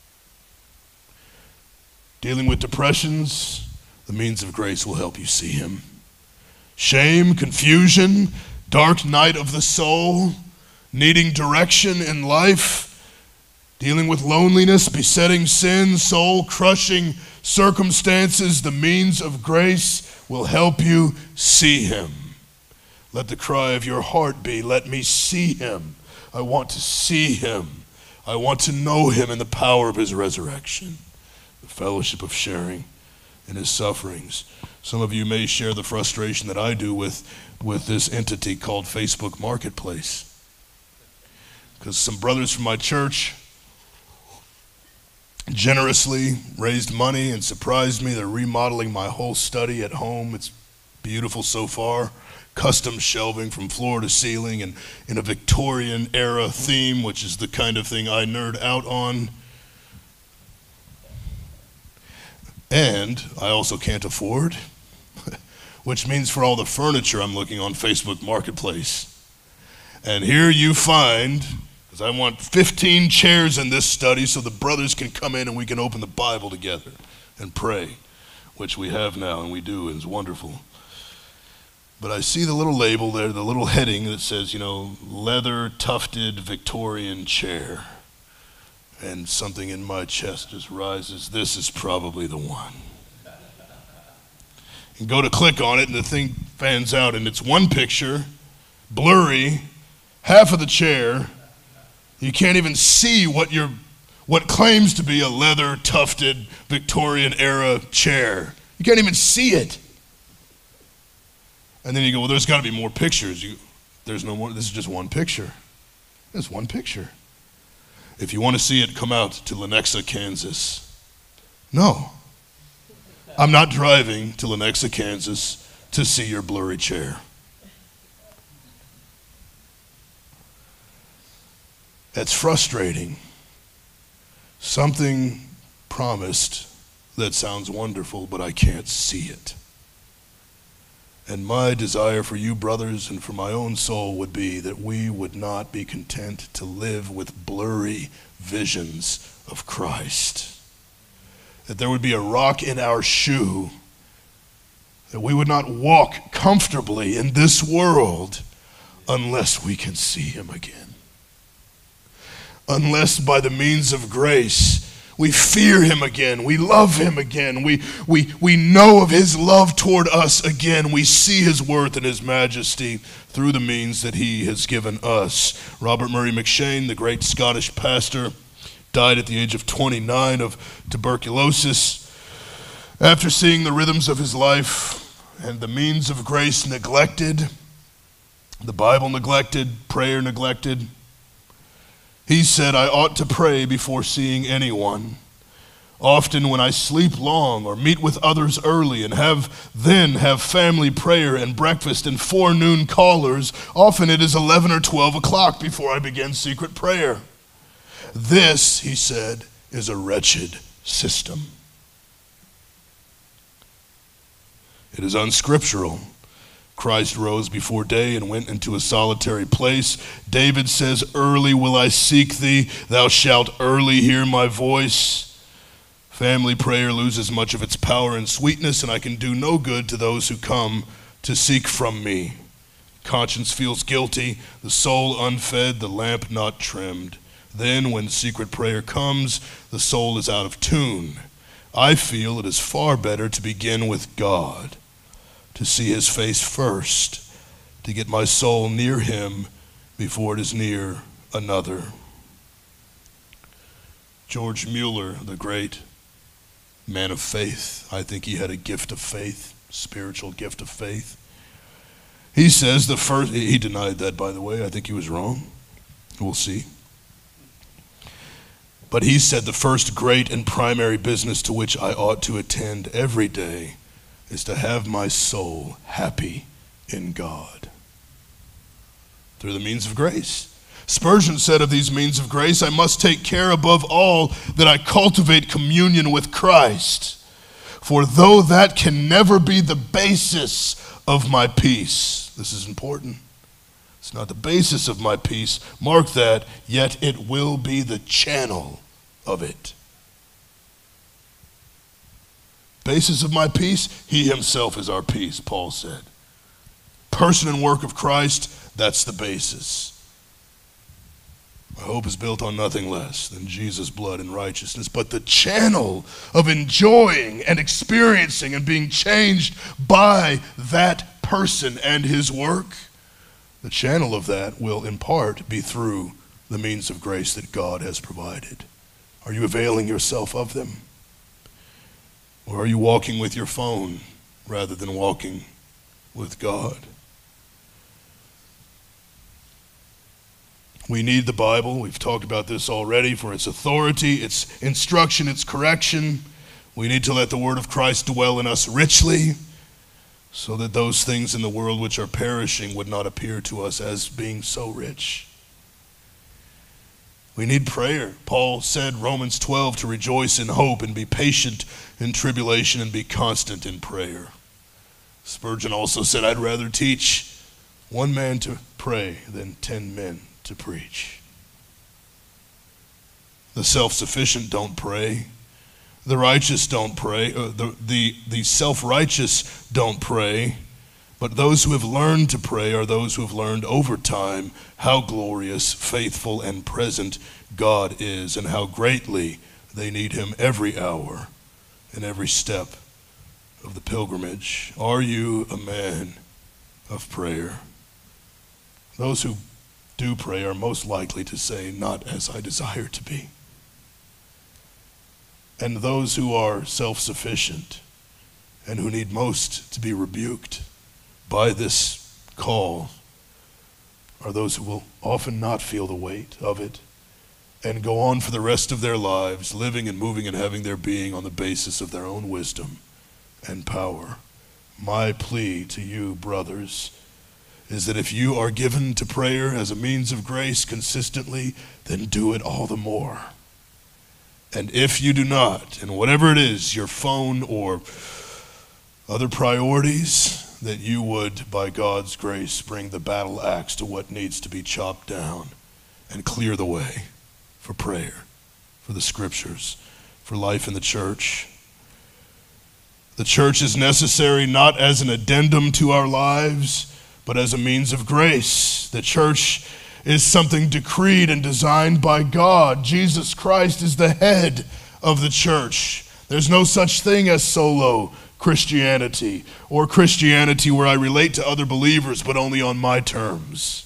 Dealing with depressions, the means of grace will help you see him. Shame, confusion, dark night of the soul, needing direction in life, dealing with loneliness, besetting sin, soul-crushing circumstances, the means of grace will help you see him. Let the cry of your heart be, let me see him. I want to see him. I want to know him in the power of his resurrection, the fellowship of sharing in his sufferings. Some of you may share the frustration that I do with this entity called Facebook Marketplace. Because some brothers from my church generously raised money and surprised me. They're remodeling my whole study at home. It's beautiful so far. Custom shelving from floor to ceiling and in a Victorian era theme, which is the kind of thing I nerd out on. And I also can't afford, which means for all the furniture I'm looking on Facebook Marketplace. And here you find, because I want 15 chairs in this study so the brothers can come in and we can open the Bible together and pray, which we have now and we do, and it's wonderful. But I see the little label there, the little heading that says, leather tufted Victorian chair. And something in my chest just rises. This is probably the one. And go to click on it and the thing fans out and it's one picture, blurry, half of the chair. You can't even see what claims to be a leather tufted Victorian era chair. You can't even see it. And then you go, well, there's got to be more pictures. There's no more. This is just one picture. There's one picture. If you want to see it, come out to Lenexa, Kansas. No. I'm not driving to Lenexa, Kansas to see your blurry chair. That's frustrating. Something promised that sounds wonderful, but I can't see it. And my desire for you, brothers, and for my own soul would be that we would not be content to live with blurry visions of Christ. That there would be a rock in our shoe. That we would not walk comfortably in this world unless we can see him again. Unless by the means of grace we fear him again. We love him again. We know of his love toward us again. We see his worth and his majesty through the means that he has given us. Robert Murray McCheyne, the great Scottish pastor, died at the age of 29 of tuberculosis. After seeing the rhythms of his life and the means of grace neglected, the Bible neglected, prayer neglected, he said, I ought to pray before seeing anyone. Often when I sleep long or meet with others early and have family prayer and breakfast and forenoon callers, often it is 11 or 12 o'clock before I begin secret prayer. This, he said, is a wretched system. It is unscriptural. Christ rose before day and went into a solitary place. David says, early will I seek thee. Thou shalt early hear my voice. Family prayer loses much of its power and sweetness, and I can do no good to those who come to seek from me. Conscience feels guilty, the soul unfed, the lamp not trimmed. Then when secret prayer comes, the soul is out of tune. I feel it is far better to begin with God, to see his face first, to get my soul near him before it is near another. George Mueller, the great man of faith. I think he had a gift of faith, spiritual gift of faith. He says he denied that, by the way. I think he was wrong. We'll see. But he said the first great and primary business to which I ought to attend every day is to have my soul happy in God through the means of grace. Spurgeon said of these means of grace, I must take care above all that I cultivate communion with Christ. For though that can never be the basis of my peace, this is important. It's not the basis of my peace. Mark that, yet it will be the channel of it. Basis of my peace, he himself is our peace, Paul said. Person and work of Christ, that's the basis. My hope is built on nothing less than Jesus' blood and righteousness. But the channel of enjoying and experiencing and being changed by that person and his work, the channel of that will in part be through the means of grace that God has provided. Are you availing yourself of them? Or are you walking with your phone rather than walking with God? We need the Bible. We've talked about this already for its authority, its instruction, its correction. We need to let the word of Christ dwell in us richly so that those things in the world which are perishing would not appear to us as being so rich. We need prayer. Paul said, Romans 12, to rejoice in hope and be patient in tribulation and be constant in prayer. Spurgeon also said, I'd rather teach one man to pray than 10 men to preach. The self-sufficient don't pray. The righteous don't pray. The self-righteous don't pray. But those who have learned to pray are those who have learned over time how glorious, faithful, and present God is, and how greatly they need him every hour and every step of the pilgrimage. Are you a man of prayer? Those who do pray are most likely to say, not as I desire to be. And those who are self-sufficient and who need most to be rebuked by this call are those who will often not feel the weight of it and go on for the rest of their lives, living and moving and having their being on the basis of their own wisdom and power. My plea to you, brothers, is that if you are given to prayer as a means of grace consistently, then do it all the more. And if you do not, and whatever it is, your phone or other priorities, that you would, by God's grace, bring the battle axe to what needs to be chopped down and clear the way for prayer, for the scriptures, for life in the church. The church is necessary not as an addendum to our lives, but as a means of grace. The church is something decreed and designed by God. Jesus Christ is the head of the church. There's no such thing as solo Christianity, or Christianity where I relate to other believers but only on my terms.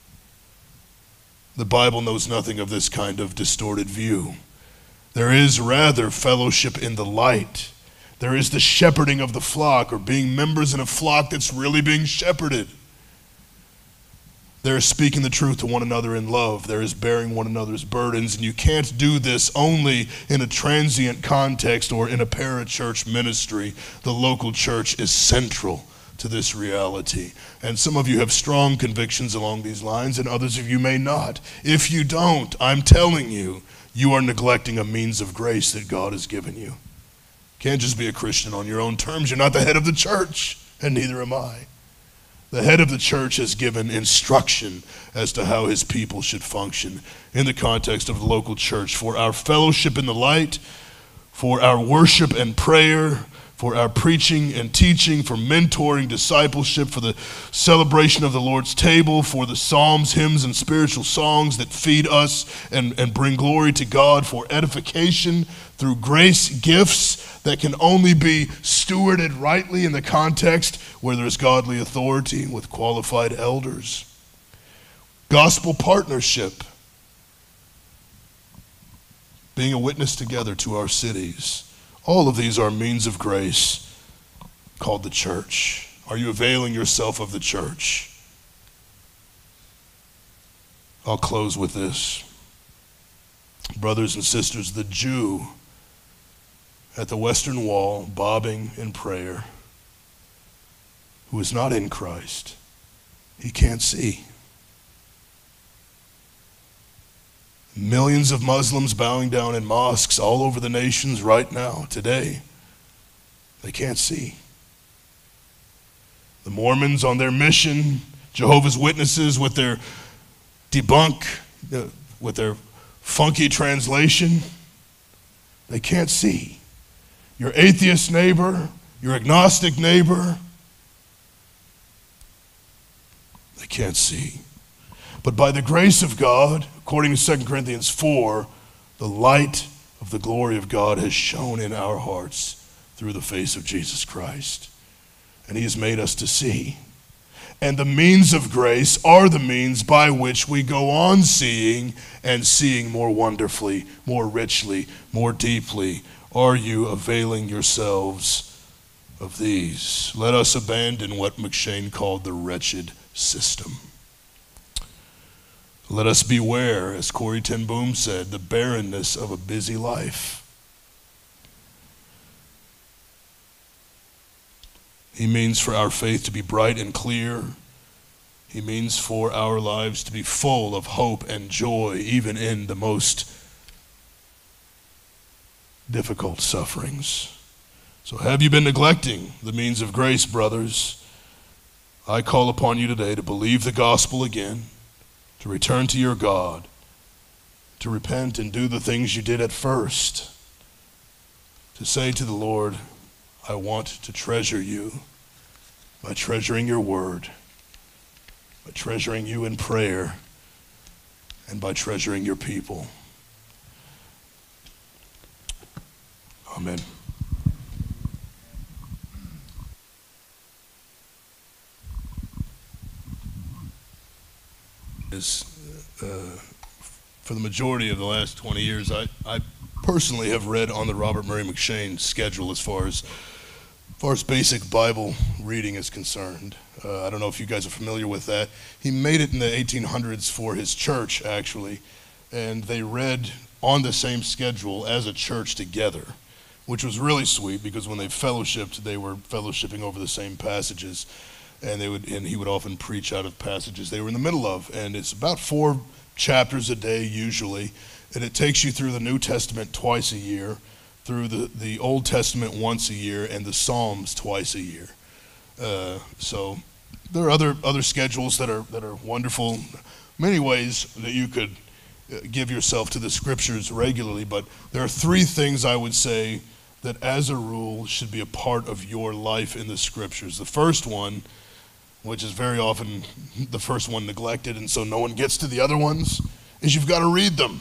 The Bible knows nothing of this kind of distorted view. There is rather fellowship in the light. There is the shepherding of the flock, or being members in a flock that's really being shepherded. There is speaking the truth to one another in love. There is bearing one another's burdens. And you can't do this only in a transient context or in a parachurch ministry. The local church is central to this reality. And some of you have strong convictions along these lines, and others of you may not. If you don't, I'm telling you, you are neglecting a means of grace that God has given you. You can't just be a Christian on your own terms. You're not the head of the church, and neither am I. The head of the church has given instruction as to how his people should function in the context of the local church, for our fellowship in the light, for our worship and prayer, for our preaching and teaching, for mentoring, discipleship, for the celebration of the Lord's table, for the psalms, hymns, and spiritual songs that feed us and bring glory to God, for edification through grace gifts that can only be stewarded rightly in the context where there's godly authority with qualified elders. Gospel partnership, being a witness together to our cities. All of these are means of grace called the church. Are you availing yourself of the church? I'll close with this. Brothers and sisters, the Jew at the Western Wall, bobbing in prayer, who is not in Christ, he can't see. Millions of Muslims bowing down in mosques all over the nations right now, today, they can't see. The Mormons on their mission, Jehovah's Witnesses with their debunk, with their funky translation, they can't see. Your atheist neighbor, your agnostic neighbor, they can't see. But by the grace of God, according to 2 Corinthians 4, the light of the glory of God has shone in our hearts through the face of Jesus Christ. And he has made us to see. And the means of grace are the means by which we go on seeing and seeing more wonderfully, more richly, more deeply. Are you availing yourselves of these? Let us abandon what McCheyne called the wretched system. Let us beware, as Corrie ten Boom said, the barrenness of a busy life. He means for our faith to be bright and clear. He means for our lives to be full of hope and joy, even in the most difficult sufferings. So have you been neglecting the means of grace, brothers? I call upon you today to believe the gospel again, to return to your God, to repent and do the things you did at first, to say to the Lord, I want to treasure you by treasuring your word, by treasuring you in prayer, and by treasuring your people. Amen. For the majority of the last 20 years, I personally have read on the Robert Murray McCheyne schedule as far as basic Bible reading is concerned. I don't know if you guys are familiar with that. He made it in the 1800s for his church, actually, and they read on the same schedule as a church together, which was really sweet because when they fellowshipped, they were fellowshipping over the same passages, and he would often preach out of passages they were in the middle of, and it's about 4 chapters a day usually, and it takes you through the New Testament twice a year, through the Old Testament once a year, and the Psalms twice a year. So there are other schedules that are wonderful, many ways that you could give yourself to the scriptures regularly, but there are 3 things I would say that as a rule should be a part of your life in the scriptures. The first one, which is very often the first one neglected and so no one gets to the other ones, is you've got to read them.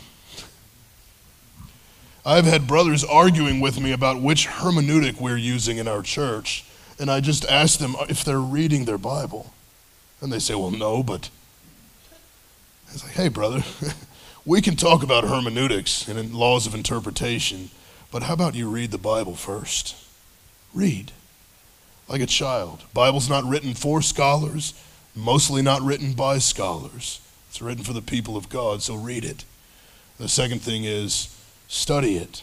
I've had brothers arguing with me about which hermeneutic we're using in our church, and I just ask them if they're reading their Bible. And they say, well, no, but... It's like, hey, brother, we can talk about hermeneutics and laws of interpretation, but how about you read the Bible first? Read. Like a child. Bible's not written for scholars, mostly not written by scholars. It's written for the people of God, so read it. The second thing is, study it.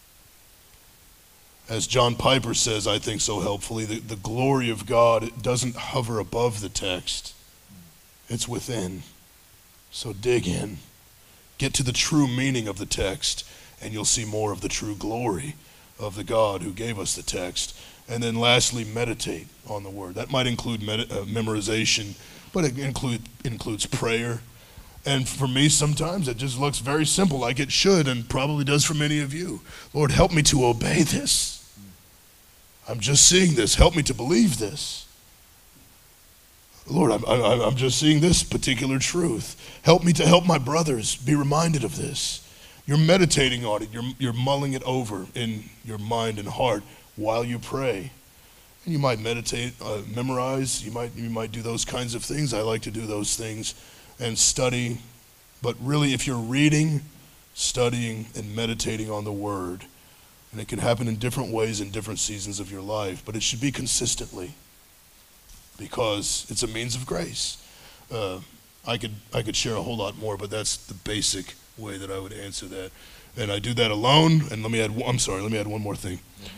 As John Piper says, I think so helpfully, the glory of God doesn't hover above the text. It's within. So dig in. Get to the true meaning of the text, and you'll see more of the true glory of the God who gave us the text. And then lastly, meditate on the word. That might include memorization, but it includes prayer. And for me, sometimes it just looks very simple, like it should, and probably does for many of you. Lord, help me to obey this. I'm just seeing this. Help me to believe this. Lord, I'm just seeing this particular truth. Help me to help my brothers be reminded of this. You're meditating on it. You're mulling it over in your mind and heart while you pray. And you might meditate, memorize. You might do those kinds of things. I like to do those things and study. But really, if you're reading, studying, and meditating on the Word, And it can happen in different ways in different seasons of your life, but it should be consistently because it's a means of grace. I could share a whole lot more, but that's the basic way that I would answer that. And I do that alone. And let me add one more thing.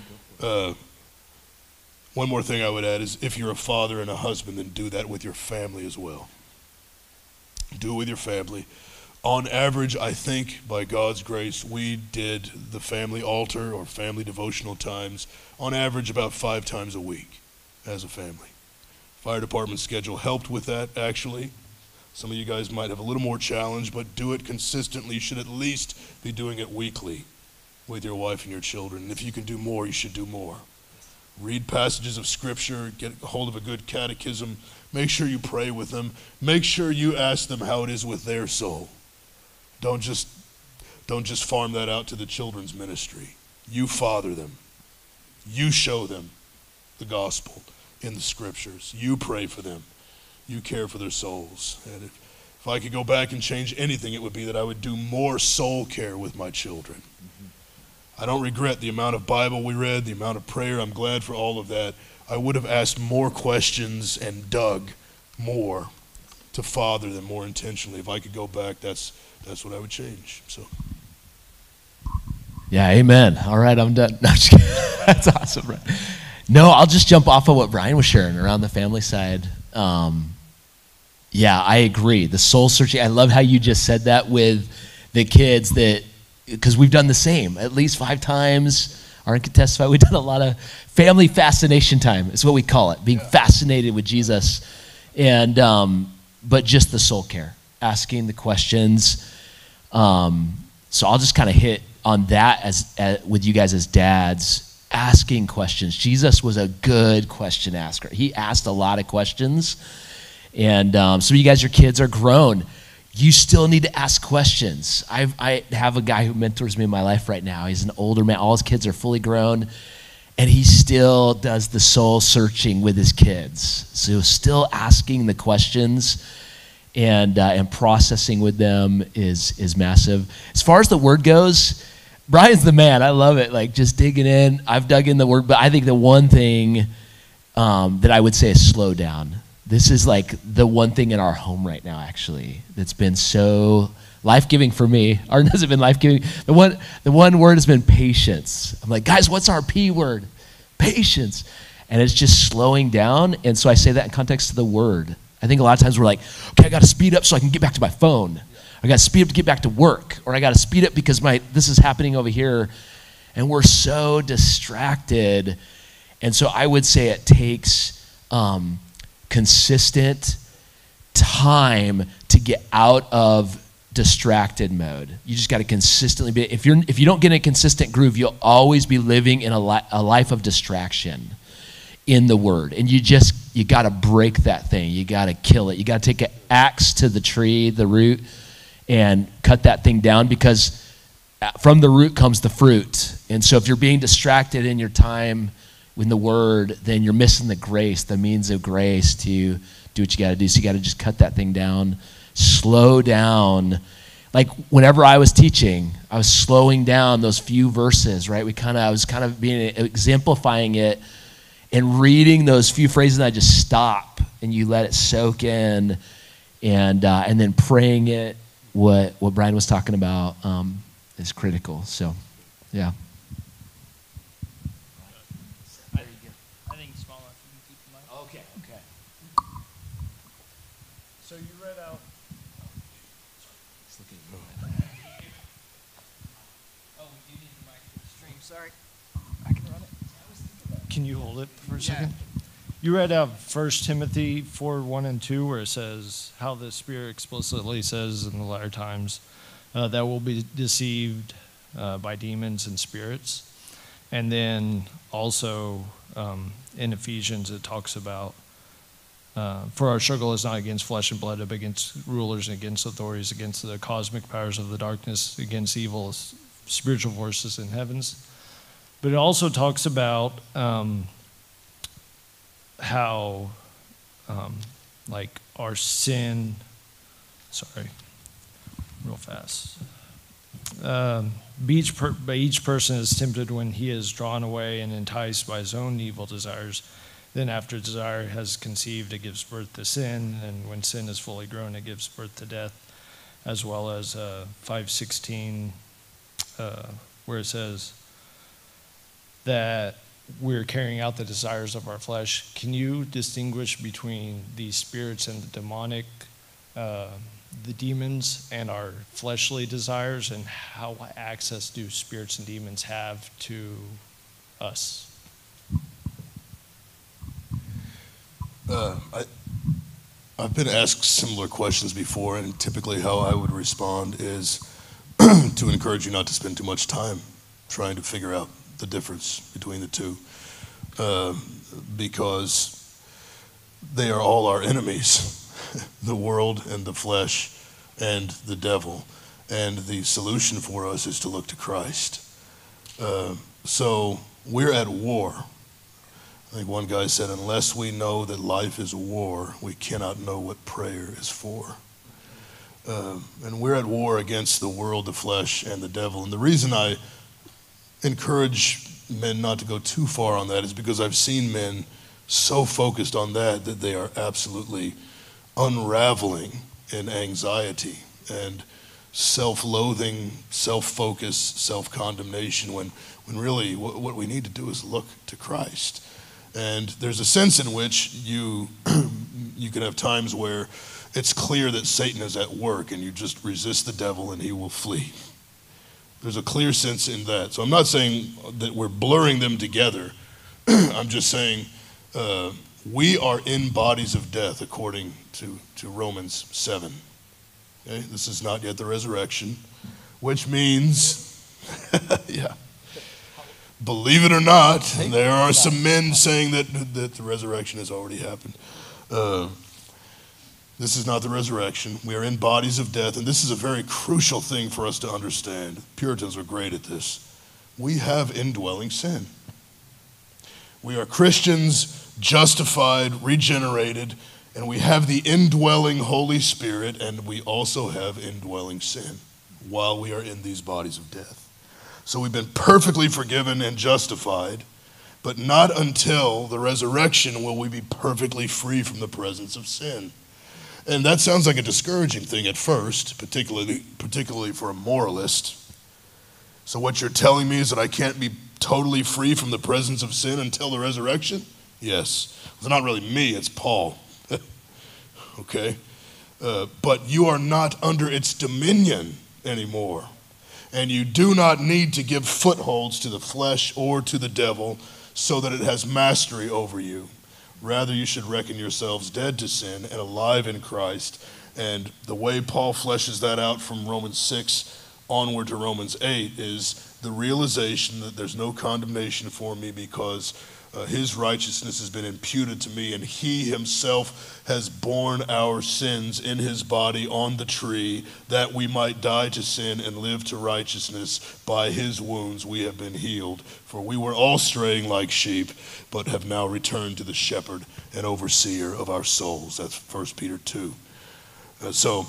One more thing I would add is if you're a father and a husband, then do that with your family as well. Do it with your family. On average, I think by God's grace, we did the family altar or family devotional times on average about 5 times a week as a family. Fire department schedule helped with that, actually. Some of you guys might have a little more challenge, but do it consistently. You should at least be doing it weekly with your wife and your children. And if you can do more, you should do more. Read passages of Scripture, get a hold of a good catechism. Make sure you pray with them. Make sure you ask them how it is with their soul. Don't just farm that out to the children's ministry. You father them. You show them the gospel in the Scriptures. You pray for them. You care for their souls. And if I could go back and change anything, it would be that I would do more soul care with my children. I don't regret the amount of Bible we read, the amount of prayer. I'm glad for all of that. I would have asked more questions and dug more to father them more intentionally. If I could go back, that's what I would change. So. Yeah, amen. All right, I'm done. No, just kidding. That's awesome, Brian. No, I'll just jump off of what Brian was sharing around the family side. Yeah, I agree. The soul searching, I love how you just said that with the kids because we've done the same at least 5 times. Aaron can testify. We've done a lot of family fascination time. Is what we call it, being fascinated with Jesus. And but just the soul care, asking the questions. So I'll just kind of hit on that as with you guys as dads, asking questions. Jesus was a good question asker. He asked a lot of questions. And some of you guys, your kids are grown. You still need to ask questions. I have a guy who mentors me in my life right now. He's an older man. All his kids are fully grown. And he still does the soul searching with his kids. So still asking the questions and processing with them is massive. As far as the word goes, Brian's the man. I love it. Like just digging in. I've dug in the word, but I think the one thing that I would say is slow down. This is like the one thing in our home right now, actually, that's been so life-giving for me. Ours hasn't been life-giving. The one word has been patience. I'm like, guys, what's our P word? Patience. And it's just slowing down. And so I say that in context of the word. I think a lot of times we're like, okay, I got to speed up so I can get back to my phone. I got to speed up to get back to work. Or I got to speed up because this is happening over here. And we're so distracted. And so I would say it takes consistent time to get out of distracted mode. You just got to consistently be. If you don't get in a consistent groove, you'll always be living in a life of distraction in the Word. And you got to break that thing. You got to kill it. You got to take an axe to the tree, the root, and cut that thing down, because from the root comes the fruit. And so if you're being distracted in your time in the Word, then you're missing the grace, the means of grace to do what you got to do. So you got to just cut that thing down, slow down. Like whenever I was teaching, I was slowing down those few verses, right? I was kind of exemplifying it and reading those few phrases, and I just stop and you let it soak in, and then praying it. What Brian was talking about is critical. So, yeah. Okay. So you read out. Oh, you need the mic for the stream. Sorry. I can run it. Can you hold it for a second? You read out 1 Timothy 4:1-2, where it says how the Spirit explicitly says in the latter times that we'll be deceived by demons and spirits. And then also in Ephesians it talks about for our struggle is not against flesh and blood, but against rulers and against authorities, against the cosmic powers of the darkness, against evil spiritual forces in heavens. But it also talks about how like our sin, real fast. each person is tempted when he is drawn away and enticed by his own evil desires. Then after desire has conceived, it gives birth to sin, and when sin is fully grown, it gives birth to death, as well as 5:16, where it says that we're carrying out the desires of our flesh. Can you distinguish between the spirits and the demonic, the demons and our fleshly desires, and how access do spirits and demons have to us? I've been asked similar questions before, and typically how I would respond is to encourage you not to spend too much time trying to figure out the difference between the two, because they are all our enemies, the world and the flesh and the devil, and the solution for us is to look to Christ. So we're at war. I think one guy said, unless we know that life is a war, we cannot know what prayer is for. And we're at war against the world, the flesh, and the devil. And the reason I encourage men not to go too far on that is because I've seen men so focused on that they are absolutely unraveling in anxiety and self-loathing, self-focus, self-condemnation, when really what we need to do is look to Christ. And there's a sense in which you can have times where it's clear that Satan is at work and you just resist the devil and he will flee. There's a clear sense in that. So I'm not saying that we're blurring them together. I'm just saying we are in bodies of death according to Romans 7. Okay? This is not yet the resurrection, which means, yeah. Believe it or not, there are some men saying that the resurrection has already happened. This is not the resurrection. We are in bodies of death, and this is a very crucial thing for us to understand. Puritans are great at this. We have indwelling sin. We are Christians, justified, regenerated, and we have the indwelling Holy Spirit, and we also have indwelling sin while we are in these bodies of death. So we've been perfectly forgiven and justified, but not until the resurrection will we be perfectly free from the presence of sin. And that sounds like a discouraging thing at first, particularly for a moralist. So what you're telling me is that I can't be totally free from the presence of sin until the resurrection? Yes. It's not really me, it's Paul. Okay? But you are not under its dominion anymore. And you do not need to give footholds to the flesh or to the devil so that it has mastery over you. Rather, you should reckon yourselves dead to sin and alive in Christ. And the way Paul fleshes that out from Romans 6 onward to Romans 8 is the realization that there's no condemnation for me because his righteousness has been imputed to me, and he himself has borne our sins in his body on the tree, that we might die to sin and live to righteousness. By his wounds we have been healed. For we were all straying like sheep, but have now returned to the shepherd and overseer of our souls. That's 1 Peter 2. So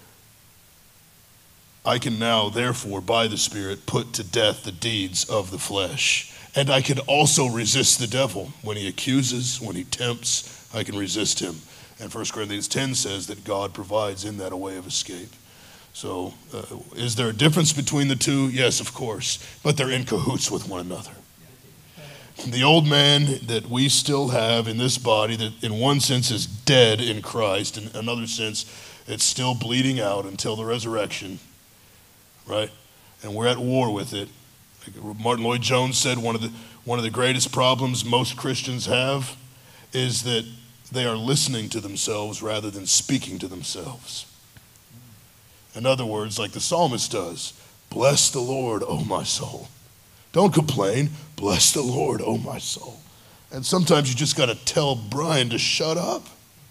I can now, therefore, by the Spirit, put to death the deeds of the flesh. And I can also resist the devil. When he accuses, when he tempts, I can resist him. And 1 Corinthians 10 says that God provides in that a way of escape. So is there a difference between the two? Yes, of course. But they're in cahoots with one another. The old man that we still have in this body that in one sense is dead in Christ, in another sense it's still bleeding out until the resurrection, right? And we're at war with it. Martin Lloyd-Jones said one of the greatest problems most Christians have is that they are listening to themselves rather than speaking to themselves. In other words, like the psalmist does, bless the Lord, O my soul. Don't complain, bless the Lord, O my soul. And sometimes you just got to tell Brian to shut up.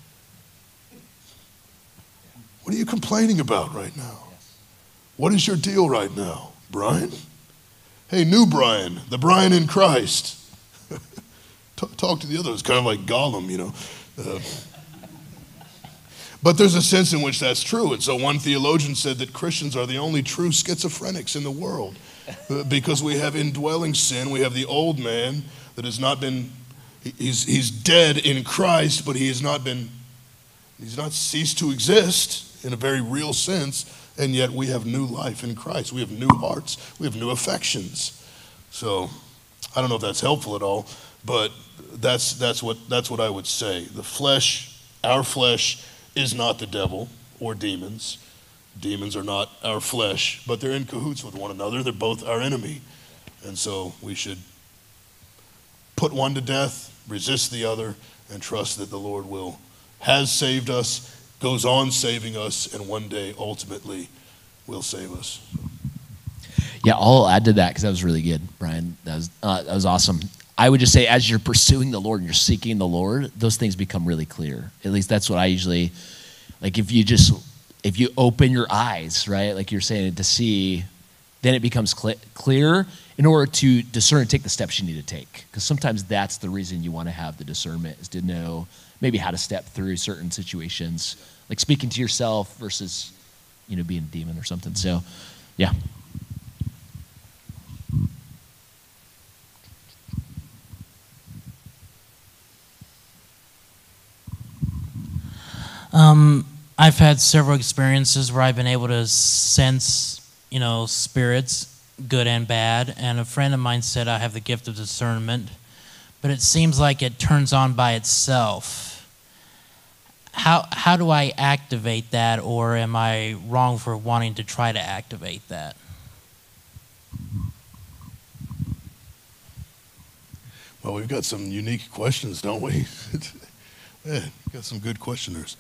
What are you complaining about right now? What is your deal right now, Brian? Hey, new Brian, the Brian in Christ. Talk to the others, kind of like Gollum, you know. But there's a sense in which that's true. And so one theologian said that Christians are the only true schizophrenics in the world because we have indwelling sin. We have the old man that has not been, he's dead in Christ, but he's not ceased to exist in a very real sense. And yet we have new life in Christ. We have new hearts. We have new affections. So I don't know if that's helpful at all, but that's what I would say. The flesh, our flesh, is not the devil or demons. Demons are not our flesh, but they're in cahoots with one another. They're both our enemy. And so we should put one to death, resist the other, and trust that the Lord has saved us, goes on saving us, and one day ultimately will save us. Yeah, I'll add to that because that was really good, Brian. That was awesome. I would just say as you're pursuing the Lord and you're seeking the Lord, those things become really clear. At least that's what I usually, like if you open your eyes, right, like you're saying, to see, then it becomes clear in order to discern and take the steps you need to take. Because sometimes that's the reason you want to have the discernment, is to know maybe how to step through certain situations, like speaking to yourself versus, being a demon or something. So, yeah. I've had several experiences where I've been able to sense, spirits, good and bad. And a friend of mine said I have the gift of discernment, but it seems like it turns on by itself. How do I activate that, or am I wrong for wanting to try to activate that? Well, we've got some unique questions, don't we? Yeah, got some good questioners.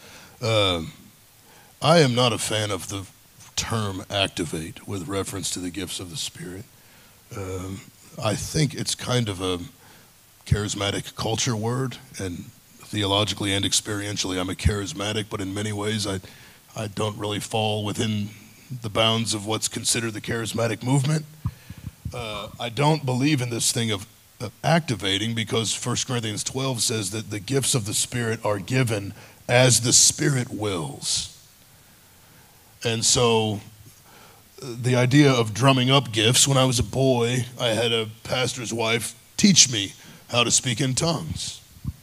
I am not a fan of the term activate with reference to the gifts of the Spirit. I think it's kind of a charismatic culture word, and theologically and experientially I'm a charismatic, but in many ways I don't really fall within the bounds of what's considered the charismatic movement. I don't believe in this thing of activating, because 1 Corinthians 12 says that the gifts of the Spirit are given as the Spirit wills. And so the idea of drumming up gifts, when I was a boy, I had a pastor's wife teach me how to speak in tongues.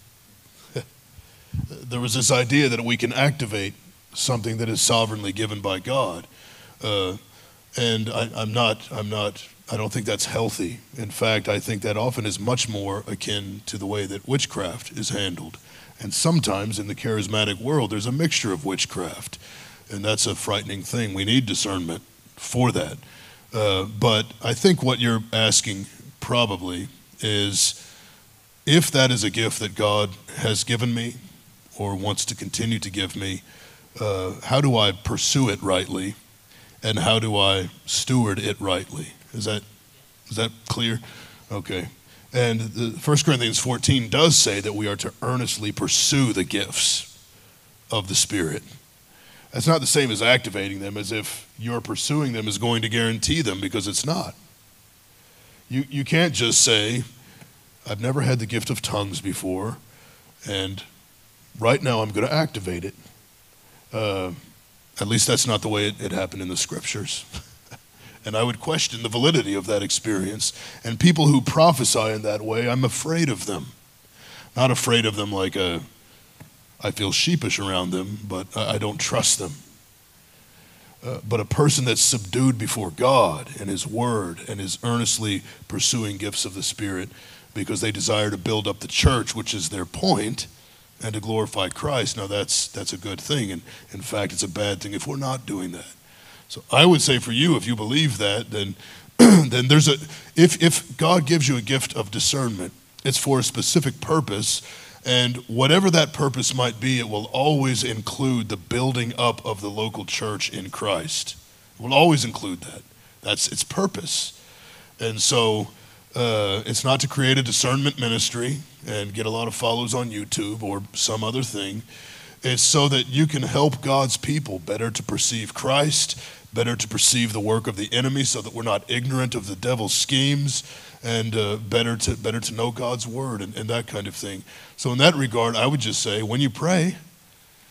There was this idea that we can activate something that is sovereignly given by God. And I don't think that's healthy. In fact, I think that often is much more akin to the way that witchcraft is handled. And sometimes in the charismatic world, there's a mixture of witchcraft. And that's a frightening thing. We need discernment for that. But I think what you're asking probably is, if that is a gift that God has given me or wants to continue to give me, how do I pursue it rightly? And how do I steward it rightly? Is that clear? Okay. And 1 Corinthians 14 does say that we are to earnestly pursue the gifts of the Spirit. That's not the same as activating them, as if your pursuing them is going to guarantee them, because it's not. You can't just say, I've never had the gift of tongues before, and right now I'm going to activate it. At least that's not the way it happened in the Scriptures. And I would question the validity of that experience. And people who prophesy in that way, I'm afraid of them. Not afraid of them like I feel sheepish around them, but I don't trust them. But a person that's subdued before God and His Word and is earnestly pursuing gifts of the Spirit because they desire to build up the church, which is their point, and to glorify Christ, now that's a good thing. And in fact, it's a bad thing if we're not doing that. So I would say for you, if you believe that, then then if God gives you a gift of discernment, it's for a specific purpose, and whatever that purpose might be, it will always include the building up of the local church in Christ. It will always include that. That's its purpose. And so it's not to create a discernment ministry and get a lot of followers on YouTube or some other thing. It's so that you can help God's people better to perceive Christ, better to perceive the work of the enemy, so that we're not ignorant of the devil's schemes, and better to know God's word and that kind of thing. So in that regard, I would just say, when you pray,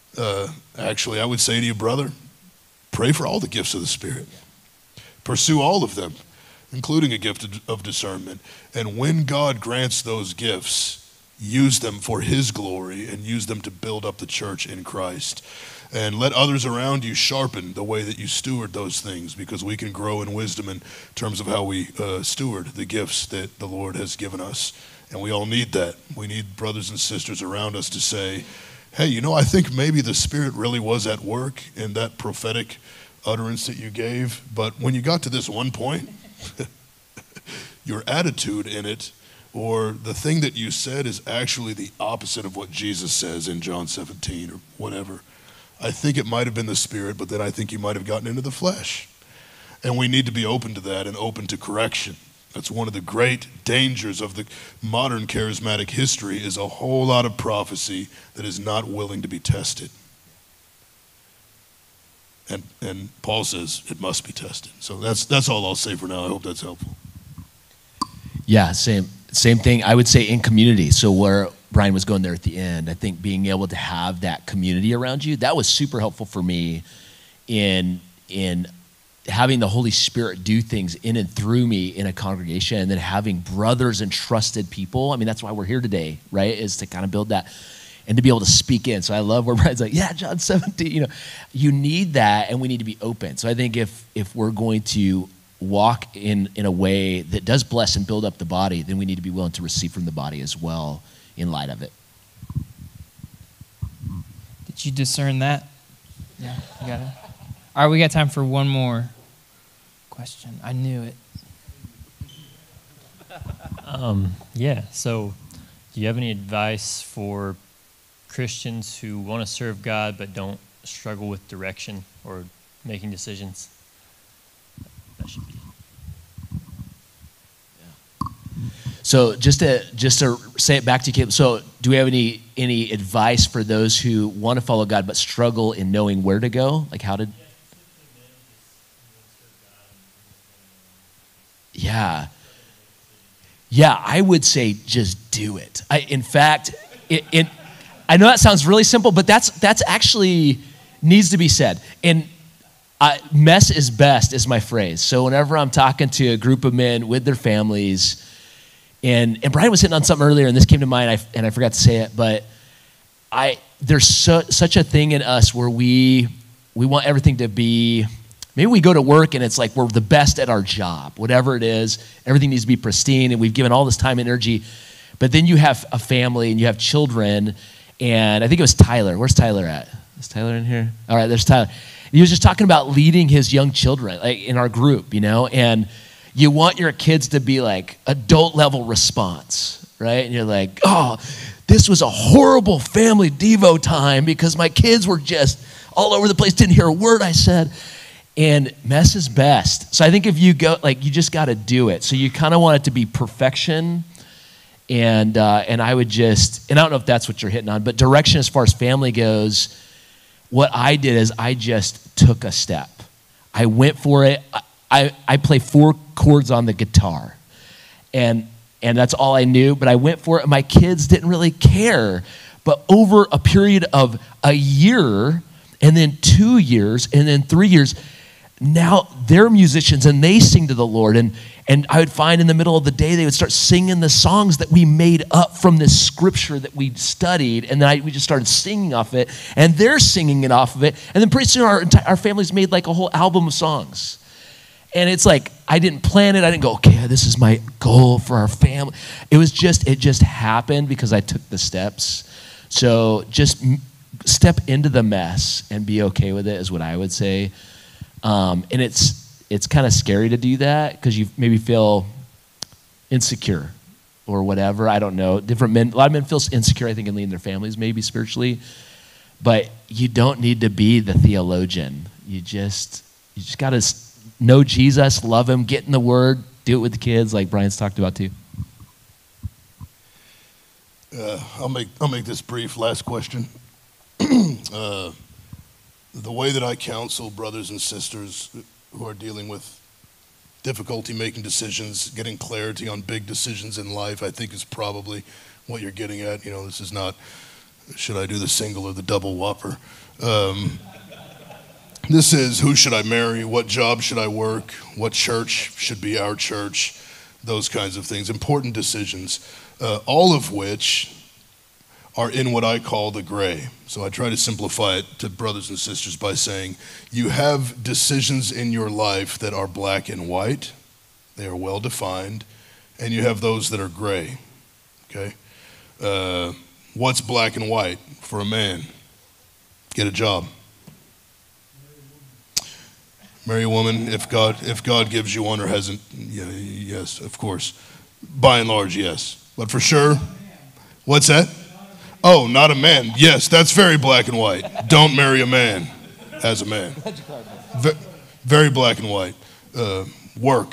Actually, I would say to you, brother, pray for all the gifts of the Spirit. Pursue all of them, including a gift of discernment. And when God grants those gifts, use them for His glory and use them to build up the church in Christ. And let others around you sharpen the way that you steward those things, because we can grow in wisdom in terms of how we steward the gifts that the Lord has given us. And we all need that. We need brothers and sisters around us to say, hey, you know, I think maybe the Spirit really was at work in that prophetic utterance that you gave. But when you got to this one point, your attitude in it, or the thing that you said, is actually the opposite of what Jesus says in John 17 or whatever. I think it might have been the Spirit, but then I think you might have gotten into the flesh. And we need to be open to that and open to correction. That's one of the great dangers of the modern charismatic history, is a whole lot of prophecy that is not willing to be tested. And Paul says it must be tested. So that's all I'll say for now. I hope that's helpful. Yeah, same thing. I would say in community. So where Brian was going there at the end, I think being able to have that community around you, that was super helpful for me in having the Holy Spirit do things in and through me in a congregation, and then having brothers and trusted people. I mean, that's why we're here today, right? Is to kind of build that and to be able to speak in. So I love where Brian's like, yeah, John 17, you know, you need that, and we need to be open. So I think if we're going to walk in a way that does bless and build up the body, then we need to be willing to receive from the body as well in light of it. Did you discern that? Yeah, you got it. All right, we got time for one more question. I knew it. Yeah, so do you have any advice for Christians who want to serve God but don't struggle with direction or making decisions? That should be. So just to say it back to you, Caleb, so do we have any advice for those who want to follow God but struggle in knowing where to go? Like how to... Yeah. Yeah, I would say just do it. In fact, I know that sounds really simple, but that's actually needs to be said. And mess is best is my phrase. So whenever I'm talking to a group of men with their families, and Brian was hitting on something earlier, and this came to mind, and I forgot to say it, but there's such a thing in us where we want everything to be, maybe we go to work and it's like we're the best at our job, whatever it is, everything needs to be pristine, and we've given all this time and energy, but then you have a family and you have children, and I think it was Tyler. Where's Tyler at? Is Tyler in here? All right, there's Tyler. He was just talking about leading his young children, like in our group, you know, and you want your kids to be like adult level response, right? And you're like, oh, this was a horrible family Devo time because my kids were just all over the place, didn't hear a word I said. And mess is best. So I think if you go, like, you just got to do it. So you kind of want it to be perfection. And I would just, and I don't know if that's what you're hitting on, but direction as far as family goes, what I did is I just took a step. I went for it. I play 4 chords on the guitar, and that's all I knew, but I went for it. My kids didn't really care, but over a period of a year, and then 2 years, and then 3 years, now they're musicians, and they sing to the Lord, and I would find in the middle of the day, they would start singing the songs that we made up from this scripture that we studied, and then we just started singing off it, and they're singing it off of it, and then pretty soon our family's made like a whole album of songs. And it's like, I didn't plan it. I didn't go, okay, this is my goal for our family. It just happened because I took the steps. So just step into the mess and be okay with it is what I would say. And it's kind of scary to do that because you maybe feel insecure or whatever. I don't know. Different men, a lot of men feel insecure, I think, in leading their families, maybe spiritually. But you don't need to be the theologian. You just got to know Jesus, love him, get in the Word, do it with the kids, like Brian's talked about too. I'll make this brief. Last question. The way that I counsel brothers and sisters who are dealing with difficulty making decisions, getting clarity on big decisions in life, I think is probably what you're getting at. You know, this is not Should I do the single or the double whopper? This is, who should I marry? What job should I work? What church should be our church? Those kinds of things. Important decisions, all of which are in what I call the gray. So I try to simplify it to brothers and sisters by saying, you have decisions in your life that are black and white. They are well defined. And you have those that are gray. Okay? What's black and white for a man? Get a job. Marry a woman if God gives you one or hasn't. Yeah, yes, of course. By and large, yes. But for sure, what's that? Oh, not a man. Yes, that's very black and white. Don't marry a man as a man. Very black and white. Work,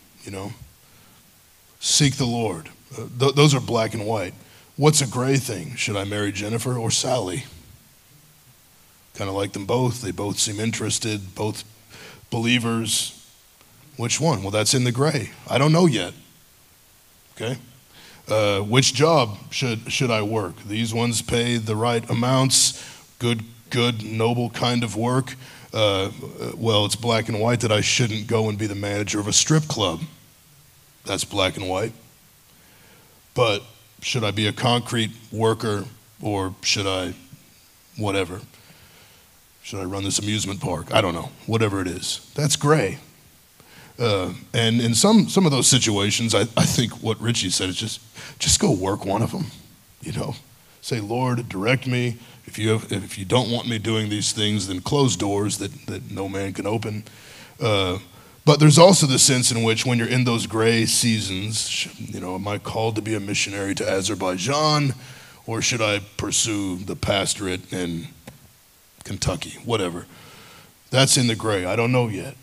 seek the Lord. Those are black and white. What's a gray thing? Should I marry Jennifer or Sally? Kind of like them both. They both seem interested, both believers. Which one? Well, that's in the gray. I don't know yet. Okay? Which job should I work? These ones pay the right amounts, good, noble kind of work. Well, it's black and white that I shouldn't go and be the manager of a strip club. That's black and white. But should I be a concrete worker, or should I, whatever? Should I run this amusement park? I don't know. Whatever it is. That's gray. And in some of those situations, I think what Richie said is just go work one of them. Say, Lord, direct me. If you don't want me doing these things, then close doors that no man can open. But there's also the sense in which when you're in those gray seasons, am I called to be a missionary to Azerbaijan, or should I pursue the pastorate in Kentucky? Whatever. That's in the gray. I don't know yet.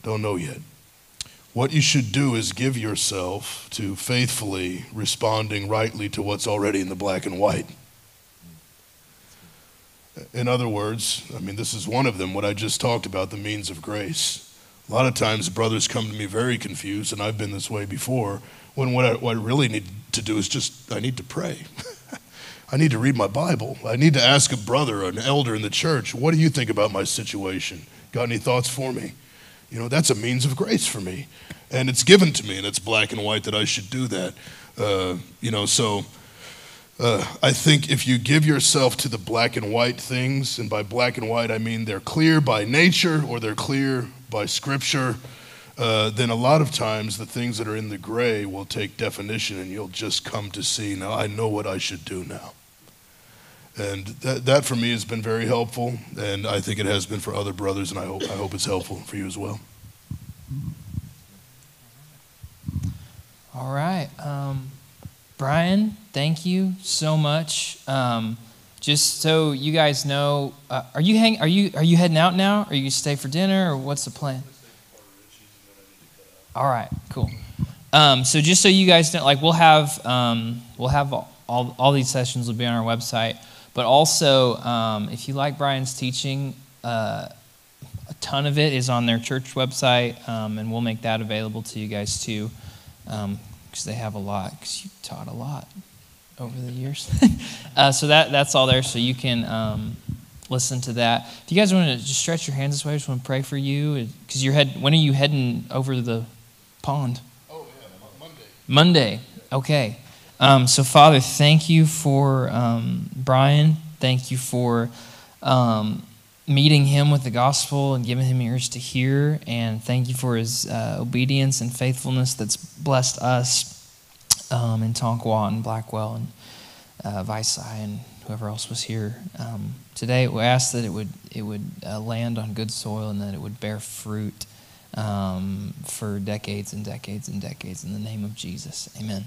What you should do is give yourself to faithfully responding rightly to what's already in the black and white. In other words, this is one of them, what I just talked about, the means of grace. A lot of times brothers come to me very confused, and I've been this way before, when what I really need to do is I need to pray. I need to read my Bible. I need to ask a brother, an elder in the church, what do you think about my situation? Got any thoughts for me? That's a means of grace for me. And it's given to me, and it's black and white that I should do that. I think if you give yourself to the black and white things, and by black and white I mean they're clear by nature or they're clear by Scripture, then a lot of times the things that are in the gray will take definition, and you'll just come to see, now I know what I should do now. And that for me has been very helpful, and I think it has been for other brothers, and I hope it's helpful for you as well. All right. Brian, thank you so much. Just so you guys know, are you heading out now? Or you stay for dinner, or what's the plan? All right, cool. So just so you guys know, we'll have all these sessions will be on our website. But also, if you like Brian's teaching, a ton of it is on their church website, and we'll make that available to you guys too, because they have a lot. Because you taught a lot over the years, so that's all there. So you can listen to that. If you guys want to just stretch your hands this way, I just want to pray for you. Because when are you heading over the pond? Oh yeah, Monday. Monday. Okay. So, Father, thank you for Brian. Thank you for meeting him with the gospel and giving him ears to hear. And thank you for his obedience and faithfulness that's blessed us in Tonkawa and Blackwell and Visai and whoever else was here today. We ask that it would land on good soil and that it would bear fruit for decades and decades and decades. In the name of Jesus, amen.